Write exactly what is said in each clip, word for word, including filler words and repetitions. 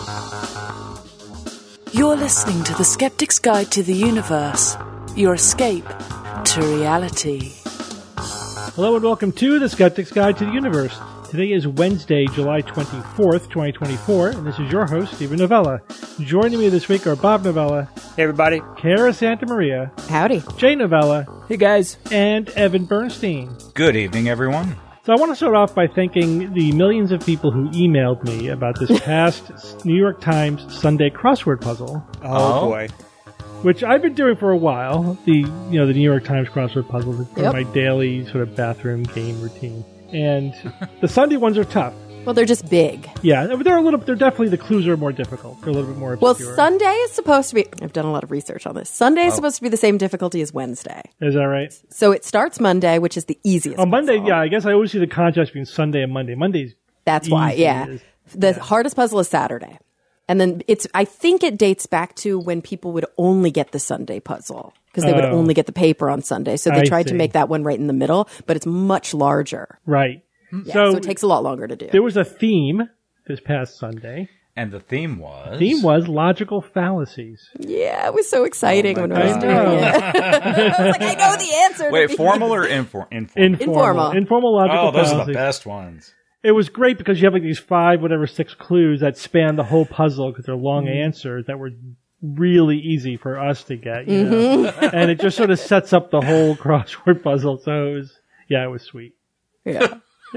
You're listening to The Skeptic's Guide to the Universe, your escape to reality. Hello and welcome to The Skeptic's Guide to the Universe. Today is Wednesday, July twenty-fourth, twenty twenty-four, and this is your host, Stephen Novella. Joining me this week are Bob Novella. Hey, everybody. Kara Santa Maria. Howdy. Jay Novella. Hey, guys. And Evan Bernstein. Good evening, everyone. So I want to start off by thanking the millions of people who emailed me about this past New York Times Sunday crossword puzzle. Oh, oh, boy. Which I've been doing for a while. The you know the New York Times crossword puzzle for yep. my daily sort of bathroom game routine. And the Sunday ones are tough. Well, they're just big. Yeah, they're a little. They're definitely the clues are more difficult. They're a little bit more obscure. Well, Sunday is supposed to be. I've done a lot of research on this. Sunday oh. is supposed to be the same difficulty as Wednesday. Is that right? So it starts Monday, which is the easiest. On Monday, puzzle. yeah. I guess I always see the contrast between Sunday and Monday. Monday's That's why. easy. Yeah, Is, the yeah. hardest puzzle is Saturday, and then it's. I think it dates back to when people would only get the Sunday puzzle because they would Oh. only get the paper on Sunday. So they I tried see. to make that one right in the middle, but it's much larger. Right. Yeah, so, so it takes a lot longer to do. There was a theme this past Sunday. And the theme was? The theme was logical fallacies. Yeah, it was so exciting Oh when my I was God. doing it. I was like, I know the answer. Wait, to formal or infor- informal? Informal. Informal. Informal logical Oh, those fallacies. are the best ones. It was great because you have like these five, whatever, six clues that span the whole puzzle because they're long answers that were really easy for us to get, you know? And it just sort of sets up the whole crossword puzzle. So it was, yeah, it was sweet. Yeah.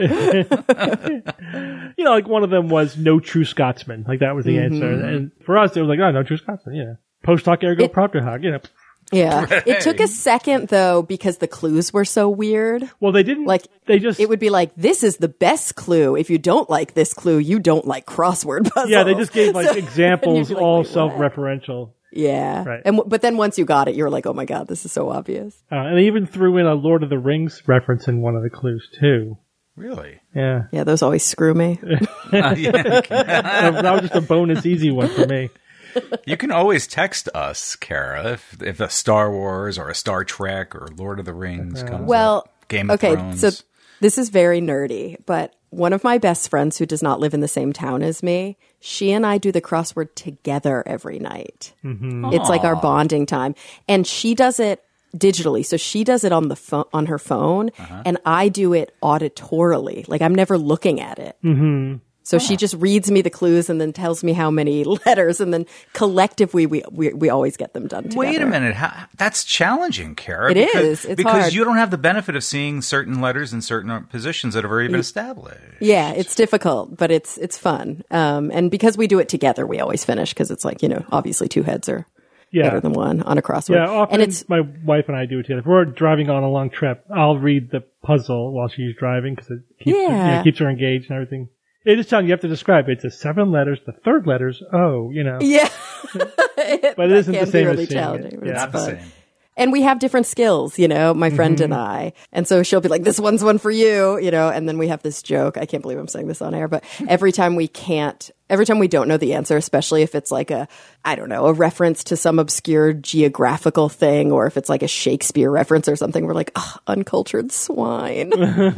You know, like one of them was no true Scotsman. Like that was the Mm-hmm. answer. And for us, it was like, oh, no true Scotsman. Yeah. Post hoc ergo It- propter hoc. You know. Yeah. It took a second though because the clues were so weird. Well, they didn't Like they just it would be like, this is the best clue. If you don't like this clue, you don't like crossword puzzles. yeah, they just gave like So- examples, and you'd be like, all wait, what? self-referential. Yeah. Right. And w- but then once you got it, you were like, oh my God, this is so obvious. Uh, and they even threw in a Lord of the Rings reference in one of the clues too. Really? Yeah. Yeah, those always screw me. Uh, yeah. that was just a bonus easy one for me. You can always text us, Kara, if, if a Star Wars or a Star Trek or Lord of the Rings comes Well, up. Game of okay, Thrones. so this is very nerdy, but one of my best friends who does not live in the same town as me, she and I do the crossword together every night. Mm-hmm. It's like our bonding time. And she does it digitally. So she does it on the phone, on her phone, Uh-huh. and I do it auditorily. Like I'm never looking at it. Mm-hmm. So she just reads me the clues and then tells me how many letters, and then collectively we we, we always get them done together. Wait a minute. How, that's challenging, Kara. It because, is. It's because hard. you don't have the benefit of seeing certain letters in certain positions that have already been established. Yeah, it's difficult, but it's it's fun. Um, and because we do it together, we always finish because it's like, you know, obviously two heads are Yeah. better than one on a crossword. Yeah, often and it's my wife and I do it together. If we're driving on a long trip, I'll read the puzzle while she's driving because it keeps, her, Yeah. you know, keeps her engaged and everything. It is telling you have to describe it. It's a seven letters. The third letter's O, you know. yeah, But it isn't the can be same really as seeing challenging. it. But Yeah. it's Not the fun. same. And we have different skills, you know, my friend Mm-hmm. and I. And so she'll be like, this one's one for you, you know, and then we have this joke. I can't believe I'm saying this on air, but every time we can't, every time we don't know the answer, especially if it's like a, I don't know, a reference to some obscure geographical thing, or if it's like a Shakespeare reference or something, we're like, oh, uncultured swine.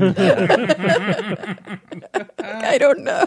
I don't know.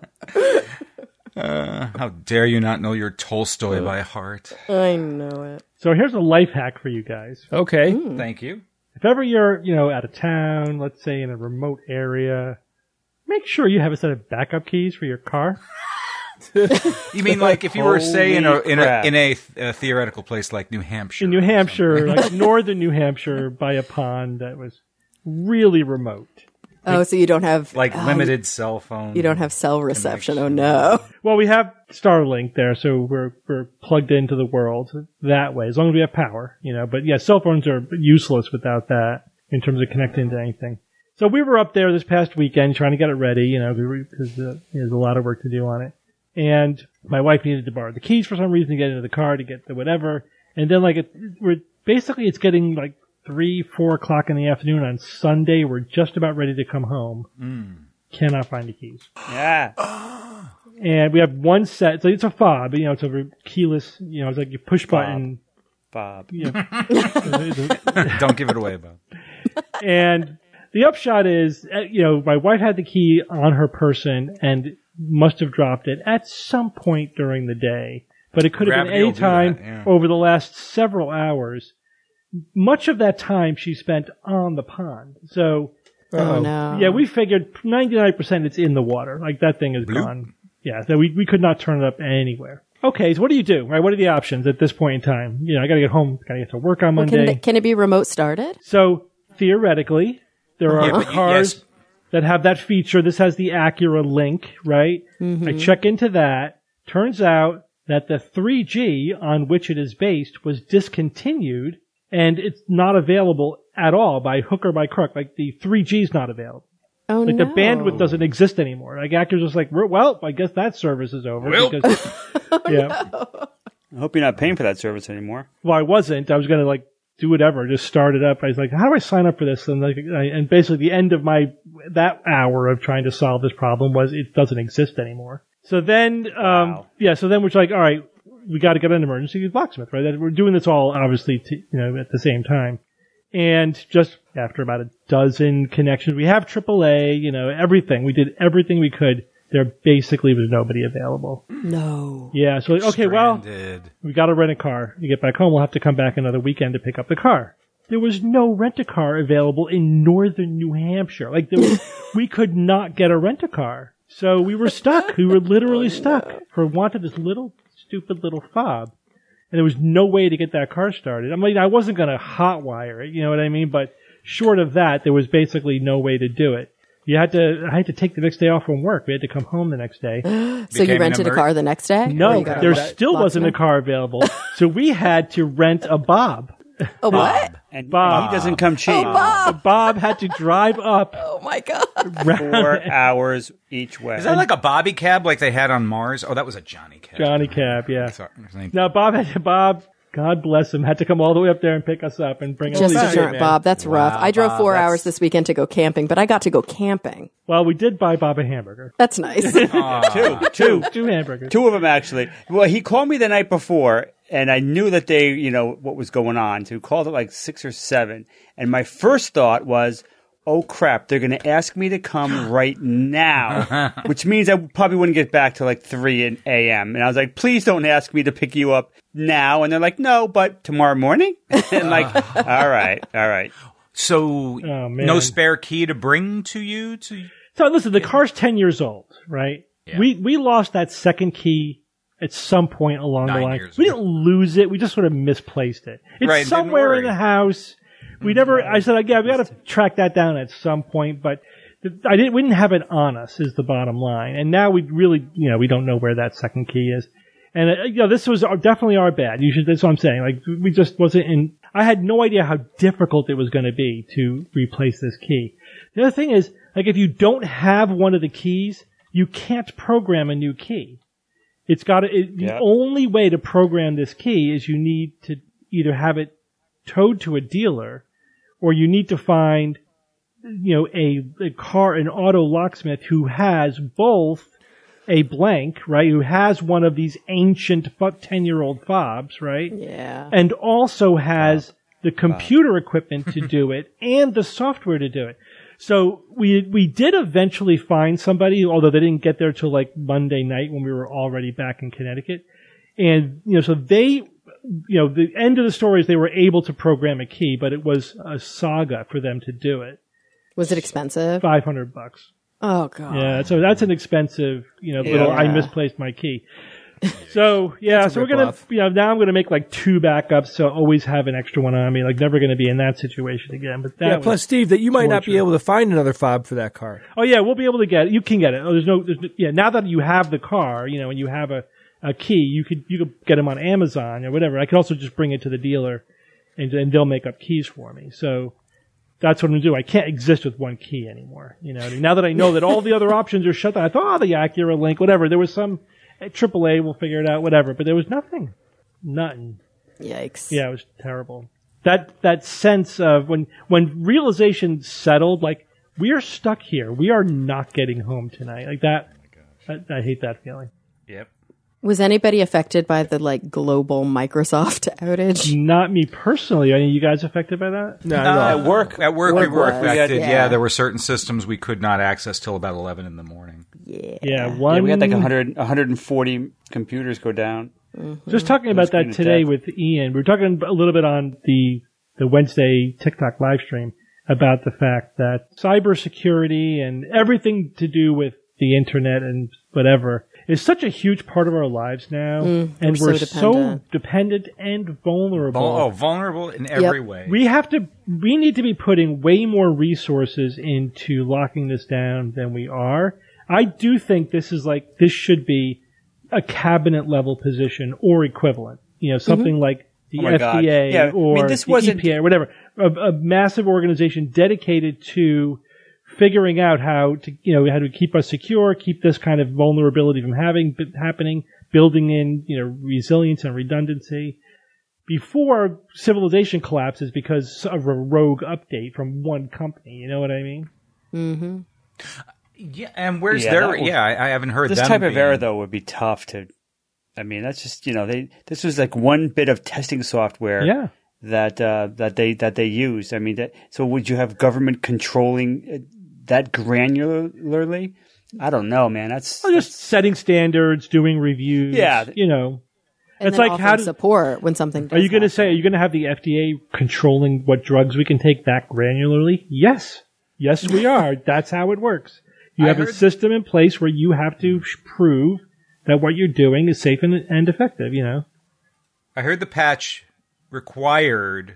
Uh, how dare you not know your Tolstoy by heart? I know it. So here's a life hack for you guys. Okay. Thank you. If ever you're, you know, out of town, let's say in a remote area, make sure you have a set of backup keys for your car. You mean like if you were, say, in a Holy in a crap. in a, a theoretical place like New Hampshire? In New Hampshire, like northern New Hampshire, by a pond that was really remote. Oh, so you don't have Like oh, limited cell phone. You don't have cell reception. Oh no. Well, we have Starlink there, so we're we're plugged into the world that way, as long as we have power, you know. But yeah, cell phones are useless without that in terms of connecting to anything. So we were up there this past weekend trying to get it ready, you know, because uh, there's a lot of work to do on it. And my wife needed to borrow the keys for some reason to get into the car to get the whatever. And then like it, we're basically it's getting like three, four o'clock in the afternoon on Sunday. We're just about ready to come home. Mm. Cannot find the keys. Yeah. And we have one set. So it's a fob, you know, it's a keyless, you know, it's like you push Fob. button. Bob. You know, Don't give it away, Bob. and the upshot is, uh, you know, my wife had the key on her person and must have dropped it at some point during the day, but it could have Gravity been any will do time that, yeah. over the last several hours. Much of that time she spent on the pond. So, Oh, no. yeah, we figured ninety-nine percent it's in the water. Like, that thing is Bloop. gone. Yeah, so we, we could not turn it up anywhere. Okay, so what do you do, right? What are the options at this point in time? You know, I gotta get home, gotta get to work on Well, Monday. can, it, can it be remote started? So, theoretically, there are Yeah, but you- cars yes. that have that feature. This has the Acura Link, right? I check into that. Turns out that the three G on which it is based was discontinued, and it's not available at all by hook or by crook. Like, the three G is not available. Oh, Like, no. the bandwidth doesn't exist anymore. Like, Acura's just like, well, I guess that service is over. Well. Because, yeah. I hope you're not paying for that service anymore. Well, I wasn't. I was going to, like, do whatever, just start it up. I was like, how do I sign up for this? And like, I, and basically the end of my, that hour of trying to solve this problem was it doesn't exist anymore. So then, um, Wow. yeah, so then we're like, all right, we got to get an emergency locksmith, right? We're doing this all obviously, to, you know, at the same time. And just after about a dozen connections, we have triple A, you know, everything. We did everything we could. There basically was nobody available. No. Yeah, so like, okay, well, Stranded. we got to rent a car. You get back home, we'll have to come back another weekend to pick up the car. There was no rent-a-car available in northern New Hampshire. Like, there was, we could not get a rent-a-car. So we were stuck. We were literally stuck for want of this little, stupid little fob. And there was no way to get that car started. I mean, I wasn't going to hotwire it, you know what I mean? But short of that, there was basically no way to do it. You had to, I had to take the next day off from work. We had to come home the next day. So you Became an rented a emer- car the next day? Or No, you got a there lo- still wasn't a locksmith? car available. So we had to rent a Bob. A what? And, Bob. and he doesn't come cheap. Oh, Bob. Bob had to drive up. Oh, my God. Four hours each way. Is that like a Bobby cab like they had on Mars? Oh, that was a Johnny cab. Johnny Cab, yeah. Sorry. Now Bob had Bob, God bless him, had to come all the way up there and pick us up and bring us Just back. a jerk, Bob. That's rough. I drove Bob, four that's- hours this weekend to go camping, but I got to go camping. Well, we did buy Bob a hamburger. That's nice. two, two, Two hamburgers. two of them actually. Well, he called me the night before, and I knew that they, you know, what was going on. So he called at like six or seven, and my first thought was, "Oh crap, they're going to ask me to come right now," which means I probably wouldn't get back till like three a m. And I was like, "Please don't ask me to pick you up now." And they're like, "No, but tomorrow morning." And like, all right, all right. So, Oh, man. no spare key to bring to you? To So listen, the car's ten years old, right? Yeah. We we lost that second key at some point along Nine the line. years We ago. didn't lose it. We just sort of misplaced it. It's Right, didn't somewhere in worry. the house. We never. I said, yeah, we got to track that down at some point, but th- I didn't. We didn't have it on us. Is the bottom line. And now we really, you know, we don't know where that second key is. And uh, you know, this was our, definitely our bad. You should. That's what I'm saying. Like, we just wasn't in. I had no idea how difficult it was going to be to replace this key. The other thing is, like, if you don't have one of the keys, you can't program a new key. It's got to. It, the Yep. only way to program this key is you need to either have it towed to a dealer, or you need to find, you know, a, a car, an auto locksmith who has both a blank, right, who has one of these ancient ten-year-old fobs, right, Yeah. and also has the computer equipment to do it and the software to do it. So we we did eventually find somebody, although they didn't get there till like Monday night when we were already back in Connecticut. And, you know, so they, you know, the end of the story is they were able to program a key, but it was a saga for them to do it. Was it expensive? five hundred bucks. Oh, God. Yeah, so that's an expensive, you know, little, I Yeah. misplaced my key. So, yeah, so we're going to, rip-off. you know, now I'm going to make like two backups, so always have an extra one on me. Like, never going to be in that situation again. But that Yeah, was- plus, Steve, that you might not be torture. able to find another fob for that car. Oh yeah, we'll be able to get it. You can get it. Oh, there's no, there's no, yeah. Now that you have the car, you know, and you have a, a key, you could you could get them on Amazon or whatever. I could also just bring it to the dealer, and and they'll make up keys for me. So that's what I'm gonna do. I can't exist with one key anymore. You know, now that I know that all the other options are shut down, I thought, oh, the Acura Link, whatever. There was some triple A, we'll figure it out, whatever. But there was nothing, nothing. Yikes. Yeah, it was terrible. That that sense of when when realization settled, like, we are stuck here. We are not getting home tonight. Like that. I, I hate that feeling. Yep. Was anybody affected by the like global Microsoft outage? Not me personally. Are any of you guys affected by that? No, Uh, no. At work, At work, Work we were was, affected. yeah. Yeah. there were certain systems we could not access till about eleven in the morning. Yeah. Yeah, one. yeah, we had like one hundred, one hundred forty computers go down. Just talking about that Screen today death. with Ian. We were talking a little bit on the the Wednesday TikTok live stream about the fact that cybersecurity and everything to do with the internet and whatever is such a huge part of our lives now, and we're so we're so dependent. dependent and vulnerable. Oh, vulnerable in every Yep. way. We have to, we need to be putting way more resources into locking this down than we are. I do think this is like, this should be a cabinet level position or equivalent. You know, something like the Oh my God. F D A Yeah, I or mean, this the wasn't- E P A or whatever. A, a massive organization dedicated to figuring out how to, you know, how to keep us secure, keep this kind of vulnerability from having, happening, building in, you know, resilience and redundancy before civilization collapses because of a rogue update from one company. You know what I mean? Mm-hmm. Yeah, and where's Yeah, their? that was- Yeah, I, I haven't heard This them type of being- error, though, would be tough to. I mean, that's just you know they. This was like one bit of testing software. Yeah. That uh, that they that they used. I mean, that, so would you have government controlling uh, that granularly? I don't know, man. That's Or just setting standards, doing reviews. Yeah. You know, And it's then like offering how do, support when something. are you going to does say? Are you going to have the F D A controlling what drugs we can take that granularly? Yes, yes, we are. That's how it works. You I have a heard- system in place where you have to sh- prove that what you're doing is safe and, and effective. You know. I heard the patch required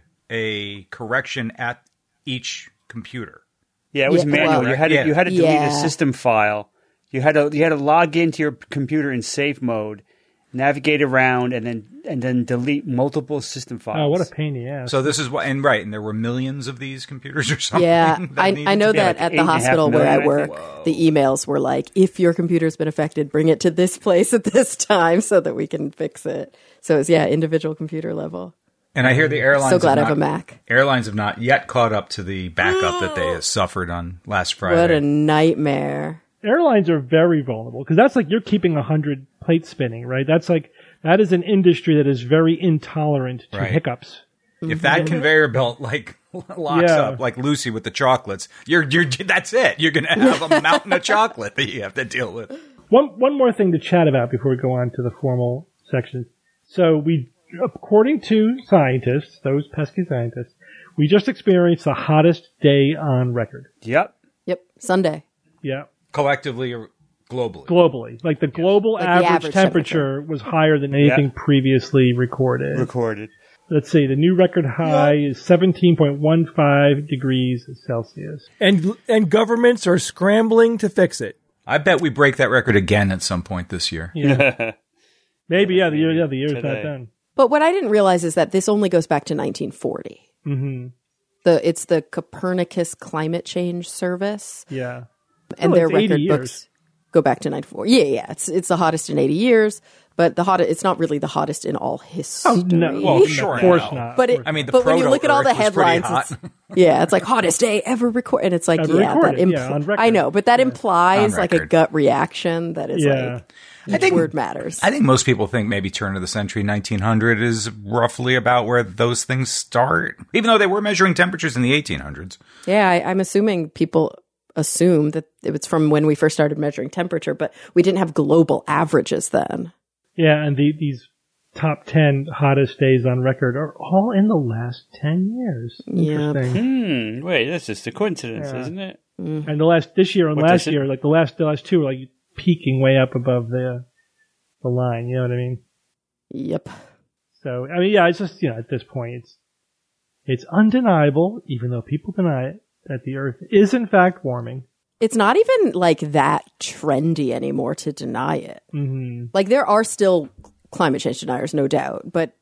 a correction at each computer. yeah, it was Yeah, manual. well- you had to Yeah. you had to delete Yeah. a system file. You had to you had to log into your computer in safe mode, navigate around, and then and then delete multiple system files. Oh, what a pain in the ass. So this is what, and right, and there were millions of these computers or something. Yeah, that I, needed I know to be- that like at eight the and a half hospital where I million, I work, think. the emails were like, if your computer's been affected, bring it to this place at this time so that we can fix it. So it's, yeah, individual computer level. And I hear the airlines. So glad I have have a not- Mac. Airlines have not yet caught up to the backup that they suffered on last Friday. What a nightmare. Airlines are very vulnerable because that's like you're keeping a hundred plates spinning, right? That's like that is an industry that is very intolerant to Right. hiccups. If that conveyor belt like locks Yeah. up, like Lucy with the chocolates, you're you're that's it. You're going to have a mountain of chocolate that you have to deal with. One one more thing to chat about before we go on to the formal section. So we, according to scientists, those pesky scientists, we just experienced the hottest day on record. Yep. Yep, Sunday. Yeah, Collectively or globally. globally, like the global Like the average, average temperature, was higher than anything Yeah. previously recorded. Recorded. Let's see, the new record high is seventeen point one five degrees Celsius. And and governments are scrambling to fix it. I bet we break that record again at some point this year. Yeah. Maybe, yeah, the year, yeah, the year's not Today. done. But what I didn't realize is that this only goes back to nineteen forty. Mm-hmm. The It's the Copernicus Climate Change Service. Yeah. And Oh, their it's eighty record years. books go back to ninety four. Yeah, yeah, it's it's the hottest in eighty years, but the hottest it's not really the hottest in all history. Oh, no. Well, no, sure Of course no. not. But it, I mean, the but when you look at all the proto-Earth was pretty headlines, hot. it's, yeah, it's like hottest day ever recorded, and it's like Ever yeah, that recorded, impl- yeah, on record. I know, but that implies On like a record. gut reaction that is Yeah. like each think- word matters. I think most people think maybe turn of the century nineteen hundred is roughly about where those things start, even though they were measuring temperatures in the eighteen hundreds. Yeah, I, I'm assuming people assume that it was from when we first started measuring temperature, but we didn't have global averages then. Yeah, and the, these top ten hottest days on record are all in the last ten years. Yeah. Interesting. Hmm. Wait, that's just a coincidence, Yeah. isn't it? And the last, this year and What last does it- year, like the last, the last two are like peaking way up above the, the line. You know what I mean? Yep. So, I mean, yeah, it's just, you know, at this point, it's, it's undeniable, even though people deny it, that the Earth is in fact warming. It's not even like that trendy anymore to deny it. Mm-hmm. Like there are still climate change deniers, no doubt, but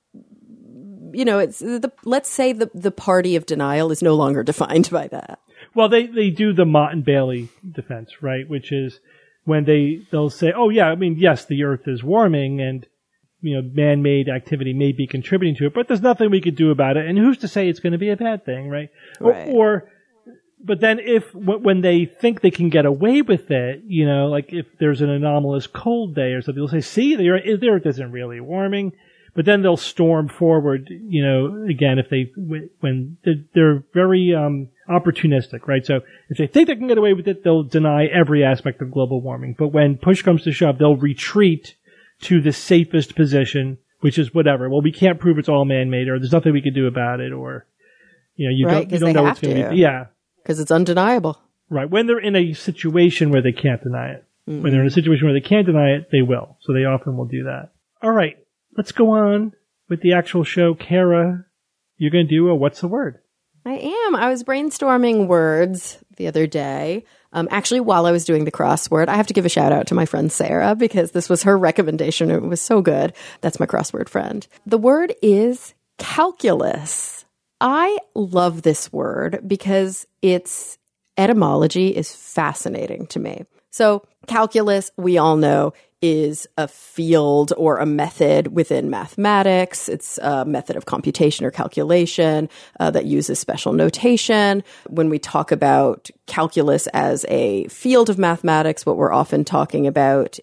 you know, it's the let's say the the party of denial is no longer defined by that. Well, they, they do the Mott and Bailey defense, right? Which is when they, they'll say, oh yeah, I mean, yes, the Earth is warming and, you know, man-made activity may be contributing to it, but there's nothing we could do about it. And who's to say it's going to be a bad thing, right? Right. Or, or but then if w- when they think they can get away with it, you know, like if there's an anomalous cold day or something, they'll say, "See, the Earth the Earth isn't really warming." But then they'll storm forward, you know, again, if they, when they're very, um, opportunistic, right? So if they think they can get away with it, they'll deny every aspect of global warming. But when push comes to shove, they'll retreat to the safest position, which is whatever. Well, we can't prove it's all man-made, or there's nothing we can do about it, or, you know, you right, don't, you don't know what's going to be. Yeah. Because it's undeniable. Right. When they're in a situation where they can't deny it. Mm-hmm. When they're in a situation where they can't deny it, they will. So they often will do that. All right. Let's go on with the actual show. Kara, you're going to do a What's the Word? I am. I was brainstorming words the other day. Um, actually, while I was doing the crossword, I have to give a shout out to my friend Sarah because this was her recommendation. It was so good. That's my crossword friend. The word is calculus. I love this word because its etymology is fascinating to me. So calculus, we all know, is a field or a method within mathematics. It's a method of computation or calculation uh, that uses special notation. When we talk about calculus as a field of mathematics, what we're often talking about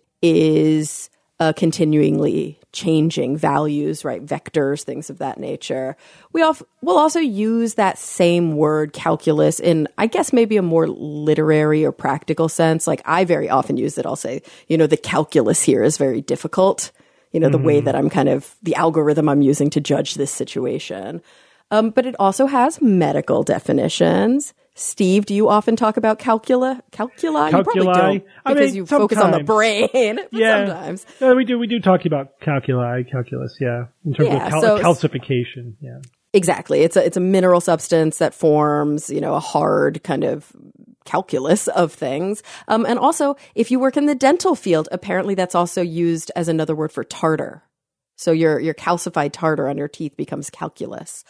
is uh, continually changing values, right? Vectors, things of that nature. We al- will also use that same word calculus in, I guess, maybe a more literary or practical sense. Like I very often use it. I'll say, you know, the calculus here is very difficult. You know, mm-hmm. the way that I'm kind of, the algorithm I'm using to judge this situation. Um, but it also has medical definitions. Steve, do you often talk about calcula? Calculi? Calculi. You probably don't, because I mean, you focus on the brain. But yeah. sometimes. No, we do. We do talk about calculi, calculus. Yeah, in terms Yeah, of cal- so- calcification. Yeah. Exactly. It's a it's a mineral substance that forms, you know, a hard kind of calculus of things. Um, and also, if you work in the dental field, apparently that's also used as another word for tartar. So your your calcified tartar on your teeth becomes calculus.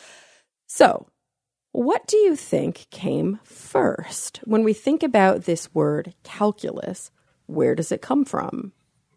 So, what do you think came first? When we think about this word calculus, where does it come from?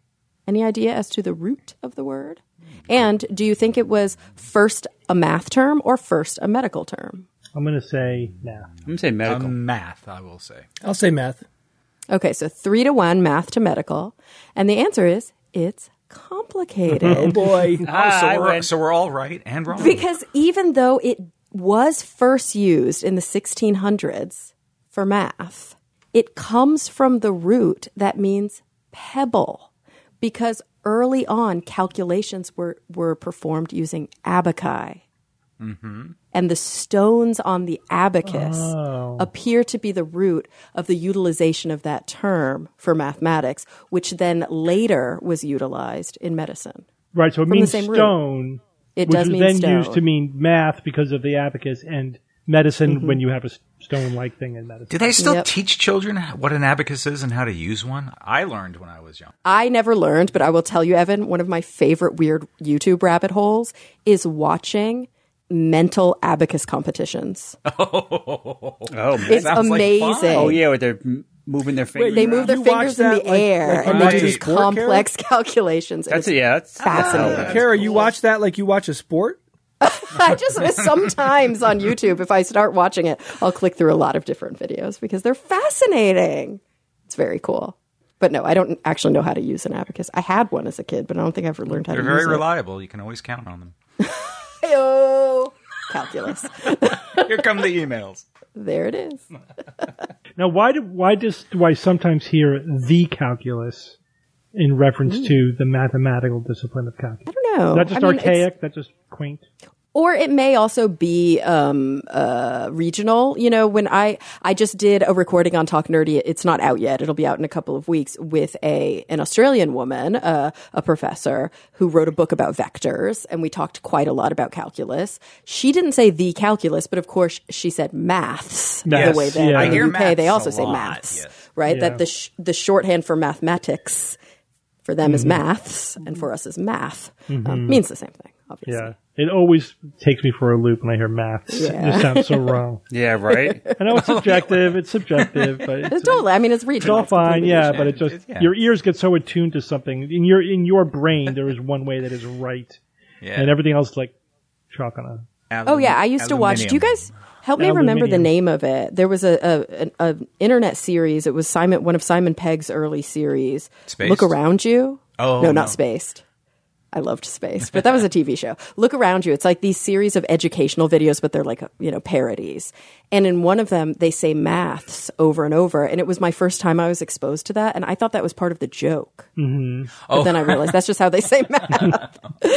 Any idea as to the root of the word? And do you think it was first a math term or first a medical term? I'm going to say math. I'm going to say medical. Um, math, I will say. I'll say math. Okay, so three to one, math to medical. And the answer is it's complicated. Oh, boy. Ah, so, I we're, win. so we're all right and wrong. Because even though it was first used in the sixteen hundreds for math, it comes from the root that means pebble. Because early on, calculations were, were performed using abaci. Mm-hmm. And the stones on the abacus Oh. appear to be the root of the utilization of that term for mathematics, which then later was utilized in medicine. Right. So it From the means same root. stone, It which does was mean then stone. used to mean math because of the abacus, and medicine Mm-hmm. when you have a stone-like thing in medicine. Do they still Yep. teach children what an abacus is and how to use one? I learned when I was young. I never learned, but I will tell you, Evan, one of my favorite weird YouTube rabbit holes is watching mental abacus competitions. Oh, man. It's sounds like amazing. fun. Oh, yeah, where they're m- moving their fingers. They move their You watch fingers in that the like- air like and you they do watch these a sport, Kara? complex calculations. That's It's it, yeah. That's fascinating. Kara, you watch that like you watch a sport? I just sometimes on YouTube, if I start watching it, I'll click through a lot of different videos because they're fascinating. It's very cool. But no, I don't actually know how to use an abacus. I had one as a kid, but I don't think I ever learned how They're to very use reliable. You can always count on them. it. Heyo. Calculus. Here come the emails. There it is. Now, why do why does do I sometimes hear the calculus in reference to the mathematical discipline of calculus? I don't know. Is that just I mean, it's- archaic? That's just quaint? Or it may also be um, uh, regional. You know, when I I just did a recording on Talk Nerdy, it's not out yet. It'll be out in a couple of weeks with a an Australian woman, uh, a professor who wrote a book about vectors, and we talked quite a lot about calculus. She didn't say the calculus, but of course she said maths. Yes, the way that yeah. I in the hear U K they maths also a say lot, maths, yes. right? Yeah. That the sh- the shorthand for mathematics for them is maths, and for us is math. Um, means the same thing, obviously. Yeah. It always takes me for a loop when I hear maths. It Yeah. just sounds so wrong. Yeah, right? I know it's subjective. It's subjective, but it's, It's totally. I mean, it's it's regional. all It's fine. completely Yeah, regional. but it just It's- yeah. your ears get so attuned to something in your in your brain. There is one way that is right, Yeah. and everything else is like chalk on a. Oh yeah, I used to watch. Do you guys help me remember the name of it? There was a, a an a internet series. It was Simon, one of Simon Pegg's early series. Spaced? Look Around You. Oh, no, no. not Spaced. I loved Space, but that was a T V show. Look Around You. It's like these series of educational videos, but they're like, you know, parodies. And in one of them, they say maths over and over. And it was my first time I was exposed to that. And I thought that was part of the joke. Mm-hmm. But Oh. then I realized that's just how they say math.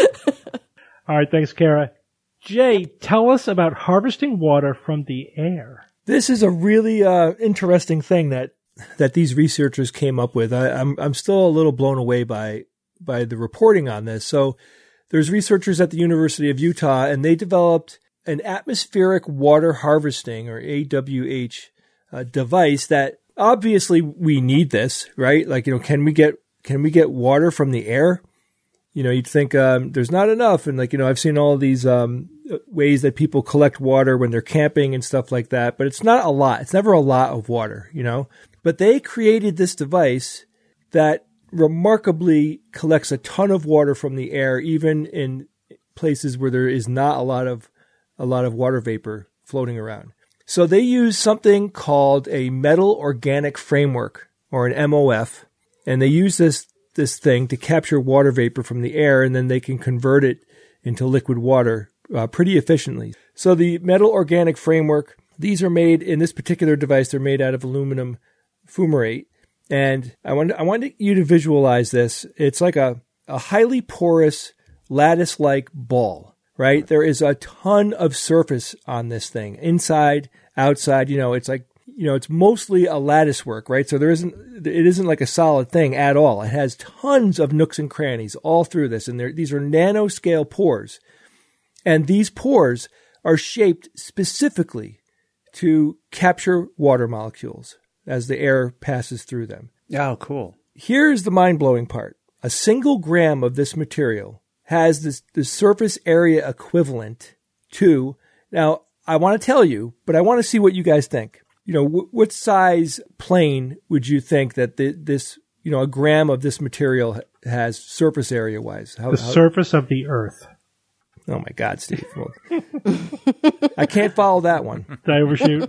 All right, thanks, Kara. Jay, tell us about harvesting water from the air. This is a really uh, interesting thing that that these researchers came up with. I, I'm I'm still a little blown away by by the reporting on this. So there's researchers at the University of Utah, and they developed an atmospheric water harvesting, or A W H, uh, device that obviously we need this, right? Like, you know, can we get can we get water from the air? You know, you'd think um, there's not enough. And like, you know, I've seen all these um, ways that people collect water when they're camping and stuff like that, but it's not a lot. It's never a lot of water, you know. But they created this device that remarkably collects a ton of water from the air, even in places where there is not a lot of a lot of water vapor floating around. So they use something called a metal organic framework, or an M O F, and they use this this thing to capture water vapor from the air, and then they can convert it into liquid water uh, pretty efficiently. So the metal organic framework, these are made in this particular device, they're made out of aluminum fumarate. And I want I want you to visualize this. It's like a, a highly porous lattice-like ball, right? There is a ton of surface on this thing, inside, outside. You know, it's like, you know, it's mostly a lattice work, right? So there isn't, it isn't like a solid thing at all. It has tons of nooks and crannies all through this, and these are nanoscale pores. And these pores are shaped specifically to capture water molecules as the air passes through them. Oh, cool. Here's the mind-blowing part. A single gram of this material has this the surface area equivalent to, now, I want to tell you, but I want to see what you guys think. You know, wh- what size plane would you think that the, this, you know, a gram of this material ha- has surface area-wise? How, The how- surface of the Earth. Oh, my God, Steve. Well, I can't follow that one. Did I overshoot?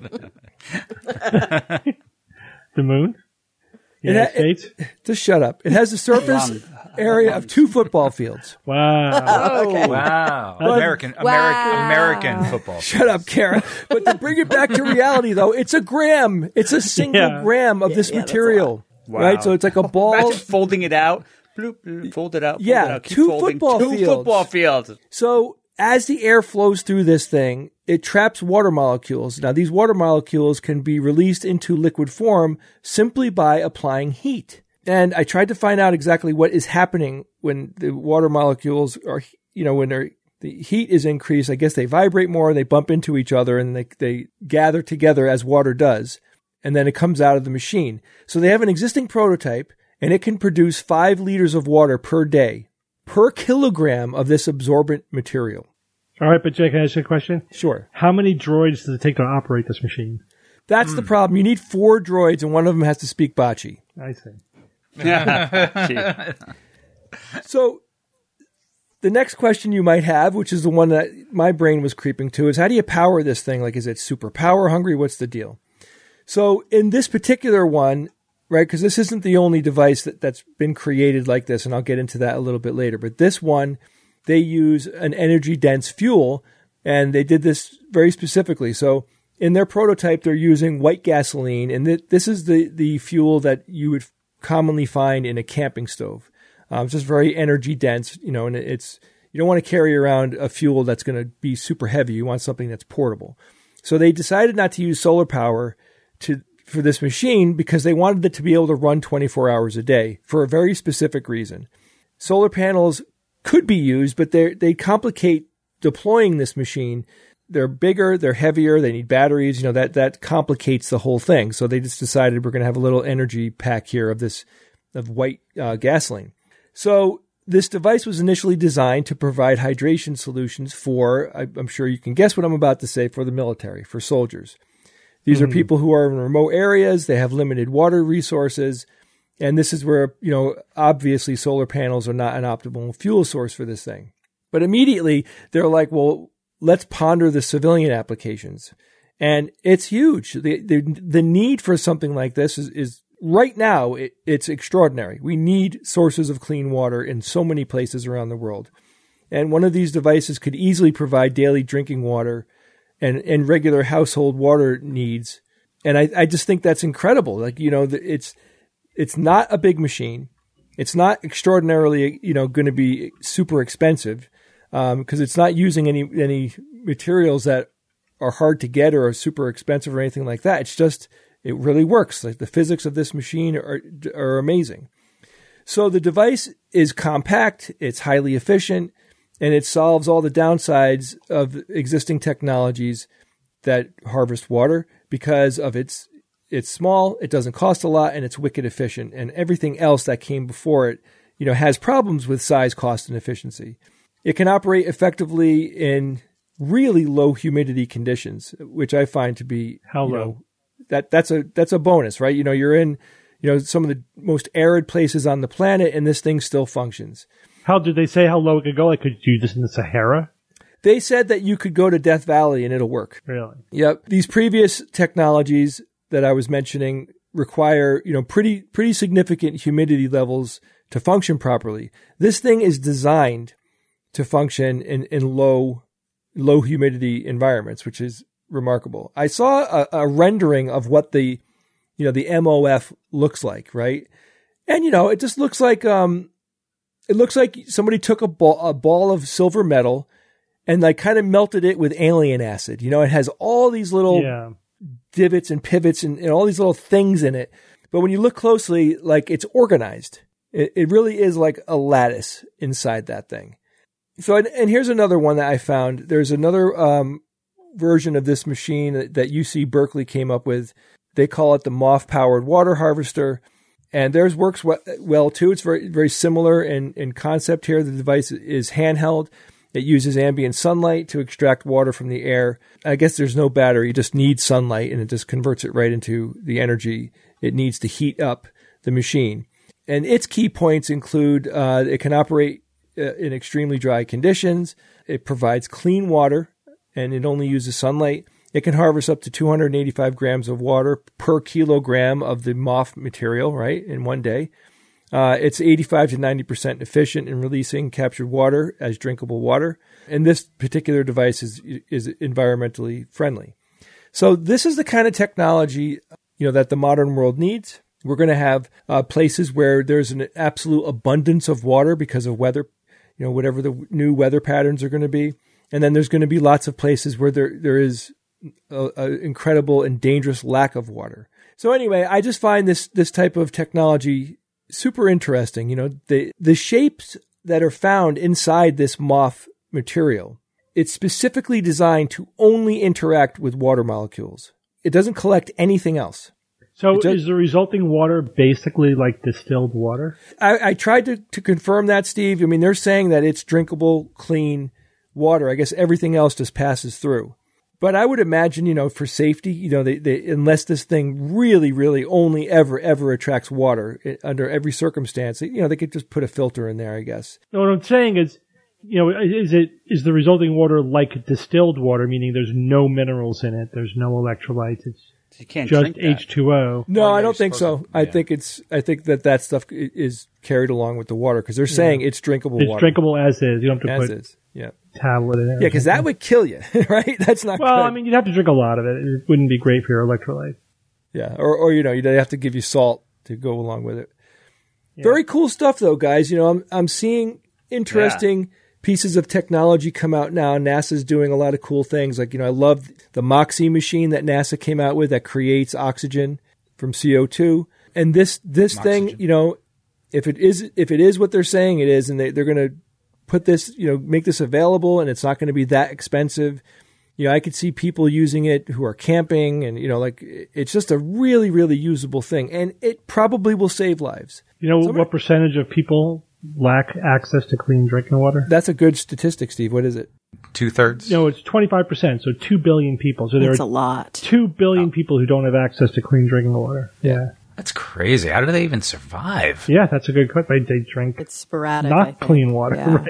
The moon? It United ha- States? Just shut up. It has a surface area of two football fields. Wow. Okay. Wow. But- American, American, Wow. American football. Shut up, Kara. But to bring it back to reality, though, it's a gram. It's a single Yeah. gram of this yeah, that's a material, Wow. right? So it's like a ball. Imagine folding it out. Bloop, bloop, fold it out. Fold Yeah, it out, keep two folding. football two fields. football fields. So as the air flows through this thing, it traps water molecules. Now, these water molecules can be released into liquid form simply by applying heat. And I tried to find out exactly what is happening when the water molecules are, you know, when they're, the heat is increased. I guess they vibrate more, they bump into each other, and they, they gather together as water does. And then it comes out of the machine. So they have an existing prototype, and it can produce five liters of water per day, per kilogram of this absorbent material. All right, but Jay, can I ask you a question? Sure. How many droids does it take to operate this machine? That's the problem. You need four droids, and one of them has to speak Bocce. I see. Gee. So the next question you might have, which is the one that my brain was creeping to, is how do you power this thing? Like, is it super power hungry? What's the deal? So in this particular one, right, because this isn't the only device that, that's been created like this, and I'll get into that a little bit later, but this one, they use an energy-dense fuel, and they did this very specifically. So in their prototype, they're using white gasoline, and th- this is the, the fuel that you would commonly find in a camping stove. Um, it's just very energy-dense, you know, and it's you don't want to carry around a fuel that's going to be super heavy. You want something that's portable. So they decided not to use solar power to for this machine because they wanted it to be able to run twenty-four hours a day for a very specific reason. Solar panels could be used, but they they complicate deploying this machine. They're bigger, they're heavier, they need batteries. You know, that that complicates the whole thing. So they just decided we're going to have a little energy pack here of this of white uh, gasoline. So this device was initially designed to provide hydration solutions for, I, I'm sure you can guess what I'm about to say, for the military, for soldiers. These mm-hmm. are people who are in remote areas. They have limited water resources. And this is where, you know, obviously solar panels are not an optimal fuel source for this thing. But immediately they're like, well, let's ponder the civilian applications. And it's huge. The, the, the need for something like this is, is right now, it, it's extraordinary. We need sources of clean water in so many places around the world. And one of these devices could easily provide daily drinking water and, and regular household water needs. And I, I just think that's incredible. Like, you know, it's, it's not a big machine. It's not extraordinarily, you know, going to be super expensive, um, because it's not using any, any materials that are hard to get or are super expensive or anything like that. It's just, it really works. Like the physics of this machine are, are amazing. So the device is compact, it's highly efficient, and it solves all the downsides of existing technologies that harvest water because of its, it's small, it doesn't cost a lot, and it's wicked efficient. And everything else that came before it, you know, has problems with size, cost, and efficiency. It can operate effectively in really low humidity conditions, which I find to be How you low? know, that that's a that's a bonus, right? You know, you're in you know some of the most arid places on the planet, and this thing still functions. How did they say how low it could go? Like, could you do this in the Sahara? They said that you could go to Death Valley and it'll work. Really? Yep. These previous technologies that I was mentioning require you know pretty pretty significant humidity levels to function properly. This thing is designed to function in in low low humidity environments, which is remarkable. I saw a, a rendering of what the, you know, the M O F looks like, right? And, you know, it just looks like, um, it looks like somebody took a ball, a ball of silver metal and like kind of melted it with alien acid. You know, it has all these little Yeah. divots and pivots and, and all these little things in it. But when you look closely, like it's organized. It, it really is like a lattice inside that thing. So, and, and here's another one that I found. There's another um, version of this machine that, that U C Berkeley came up with. They call it the M O F-powered water harvester. And theirs works well, well too. It's very very similar in, in concept here. The device is handheld. It uses ambient sunlight to extract water from the air. I guess there's no battery. You just need sunlight, and it just converts it right into the energy it needs to heat up the machine. And its key points include uh, it can operate in extremely dry conditions. It provides clean water, and it only uses sunlight. It can harvest up to two hundred eighty-five grams of water per kilogram of the M O F material, right, in one day. Uh, it's eighty-five to ninety percent efficient in releasing captured water as drinkable water. And this particular device is, is environmentally friendly. So this is the kind of technology, you know, that the modern world needs. We're going to have uh, places where there's an absolute abundance of water because of weather, you know, whatever the new weather patterns are going to be. And then there's going to be lots of places where there there is an incredible and dangerous lack of water. So anyway, I just find this this type of technology super interesting. You know, the the shapes that are found inside this M O F material, it's specifically designed to only interact with water molecules. It doesn't collect anything else. So just, is the resulting water basically like distilled water? I, I tried to, to confirm that, Steve. I mean, they're saying that it's drinkable, clean water. I guess everything else just passes through. But I would imagine, you know, for safety, you know, they, they unless this thing really, really only ever, ever attracts water it, under every circumstance, you know, they could just put a filter in there, I guess. No, what I'm saying is, you know, is it is the resulting water like distilled water, meaning there's no minerals in it, there's no electrolytes, it's You can't just drink that. H two O. No, Oh, yeah, I you're don't think so. supposed to- I yeah. think it's. I think that that stuff i- is carried along with the water because they're saying it's drinkable It's water. drinkable as is. You don't have to as put is. Yeah. tablet in it. Yeah, because that would kill you, right? That's not Well, good. I mean, you'd have to drink a lot of it. It wouldn't be great for your electrolytes. Yeah, or or you know, you'd have to give you salt to go along with it. Very cool stuff, though, guys. You know, I'm I'm seeing interesting pieces of technology come out now. NASA's doing a lot of cool things. Like, you know, I love the MOXIE machine that NASA came out with that creates oxygen from C O two. And this this thing, you know, if it is if it is what they're saying it is, and they they're going to put this, you know, make this available, and it's not going to be that expensive. You know, I could see people using it who are camping, and, you know, like, it's just a really, really usable thing. And it probably will save lives. You know Somebody- what percentage of people lack access to clean drinking water? That's a good statistic, Steve. What is it? Two thirds. No, it's twenty-five percent, so two billion people. So there That's are a lot. two billion people who don't have access to clean drinking water. Yeah. That's crazy. How do they even survive? Yeah, that's a good question. They, they drink It's sporadic. I not think. clean water, Yeah. right?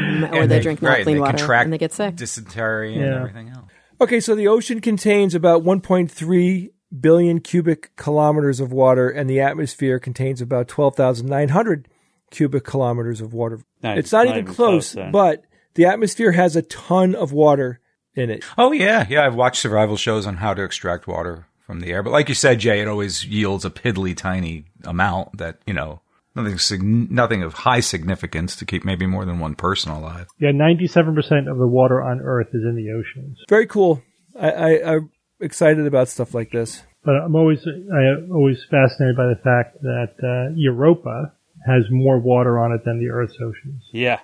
um, or And they, drink not right, clean they water contract and they get sick. dysentery and Yeah. everything else. Okay, so the ocean contains about one point three billion cubic kilometers of water, and the atmosphere contains about twelve thousand nine hundred cubic kilometers of water. Not- it's not, not even even close, close, then. but the atmosphere has a ton of water in it. Oh yeah, yeah. I've watched survival shows on how to extract water from the air, but like you said, Jay, it always yields a piddly tiny amount that you know nothing sig- nothing of high significance to keep maybe more than one person alive. Yeah, ninety-seven percent of the water on Earth is in the oceans. Very cool. I, I, I'm excited about stuff like this. But I'm always I'm always fascinated by the fact that uh, Europa has more water on it than the Earth's oceans. Yeah.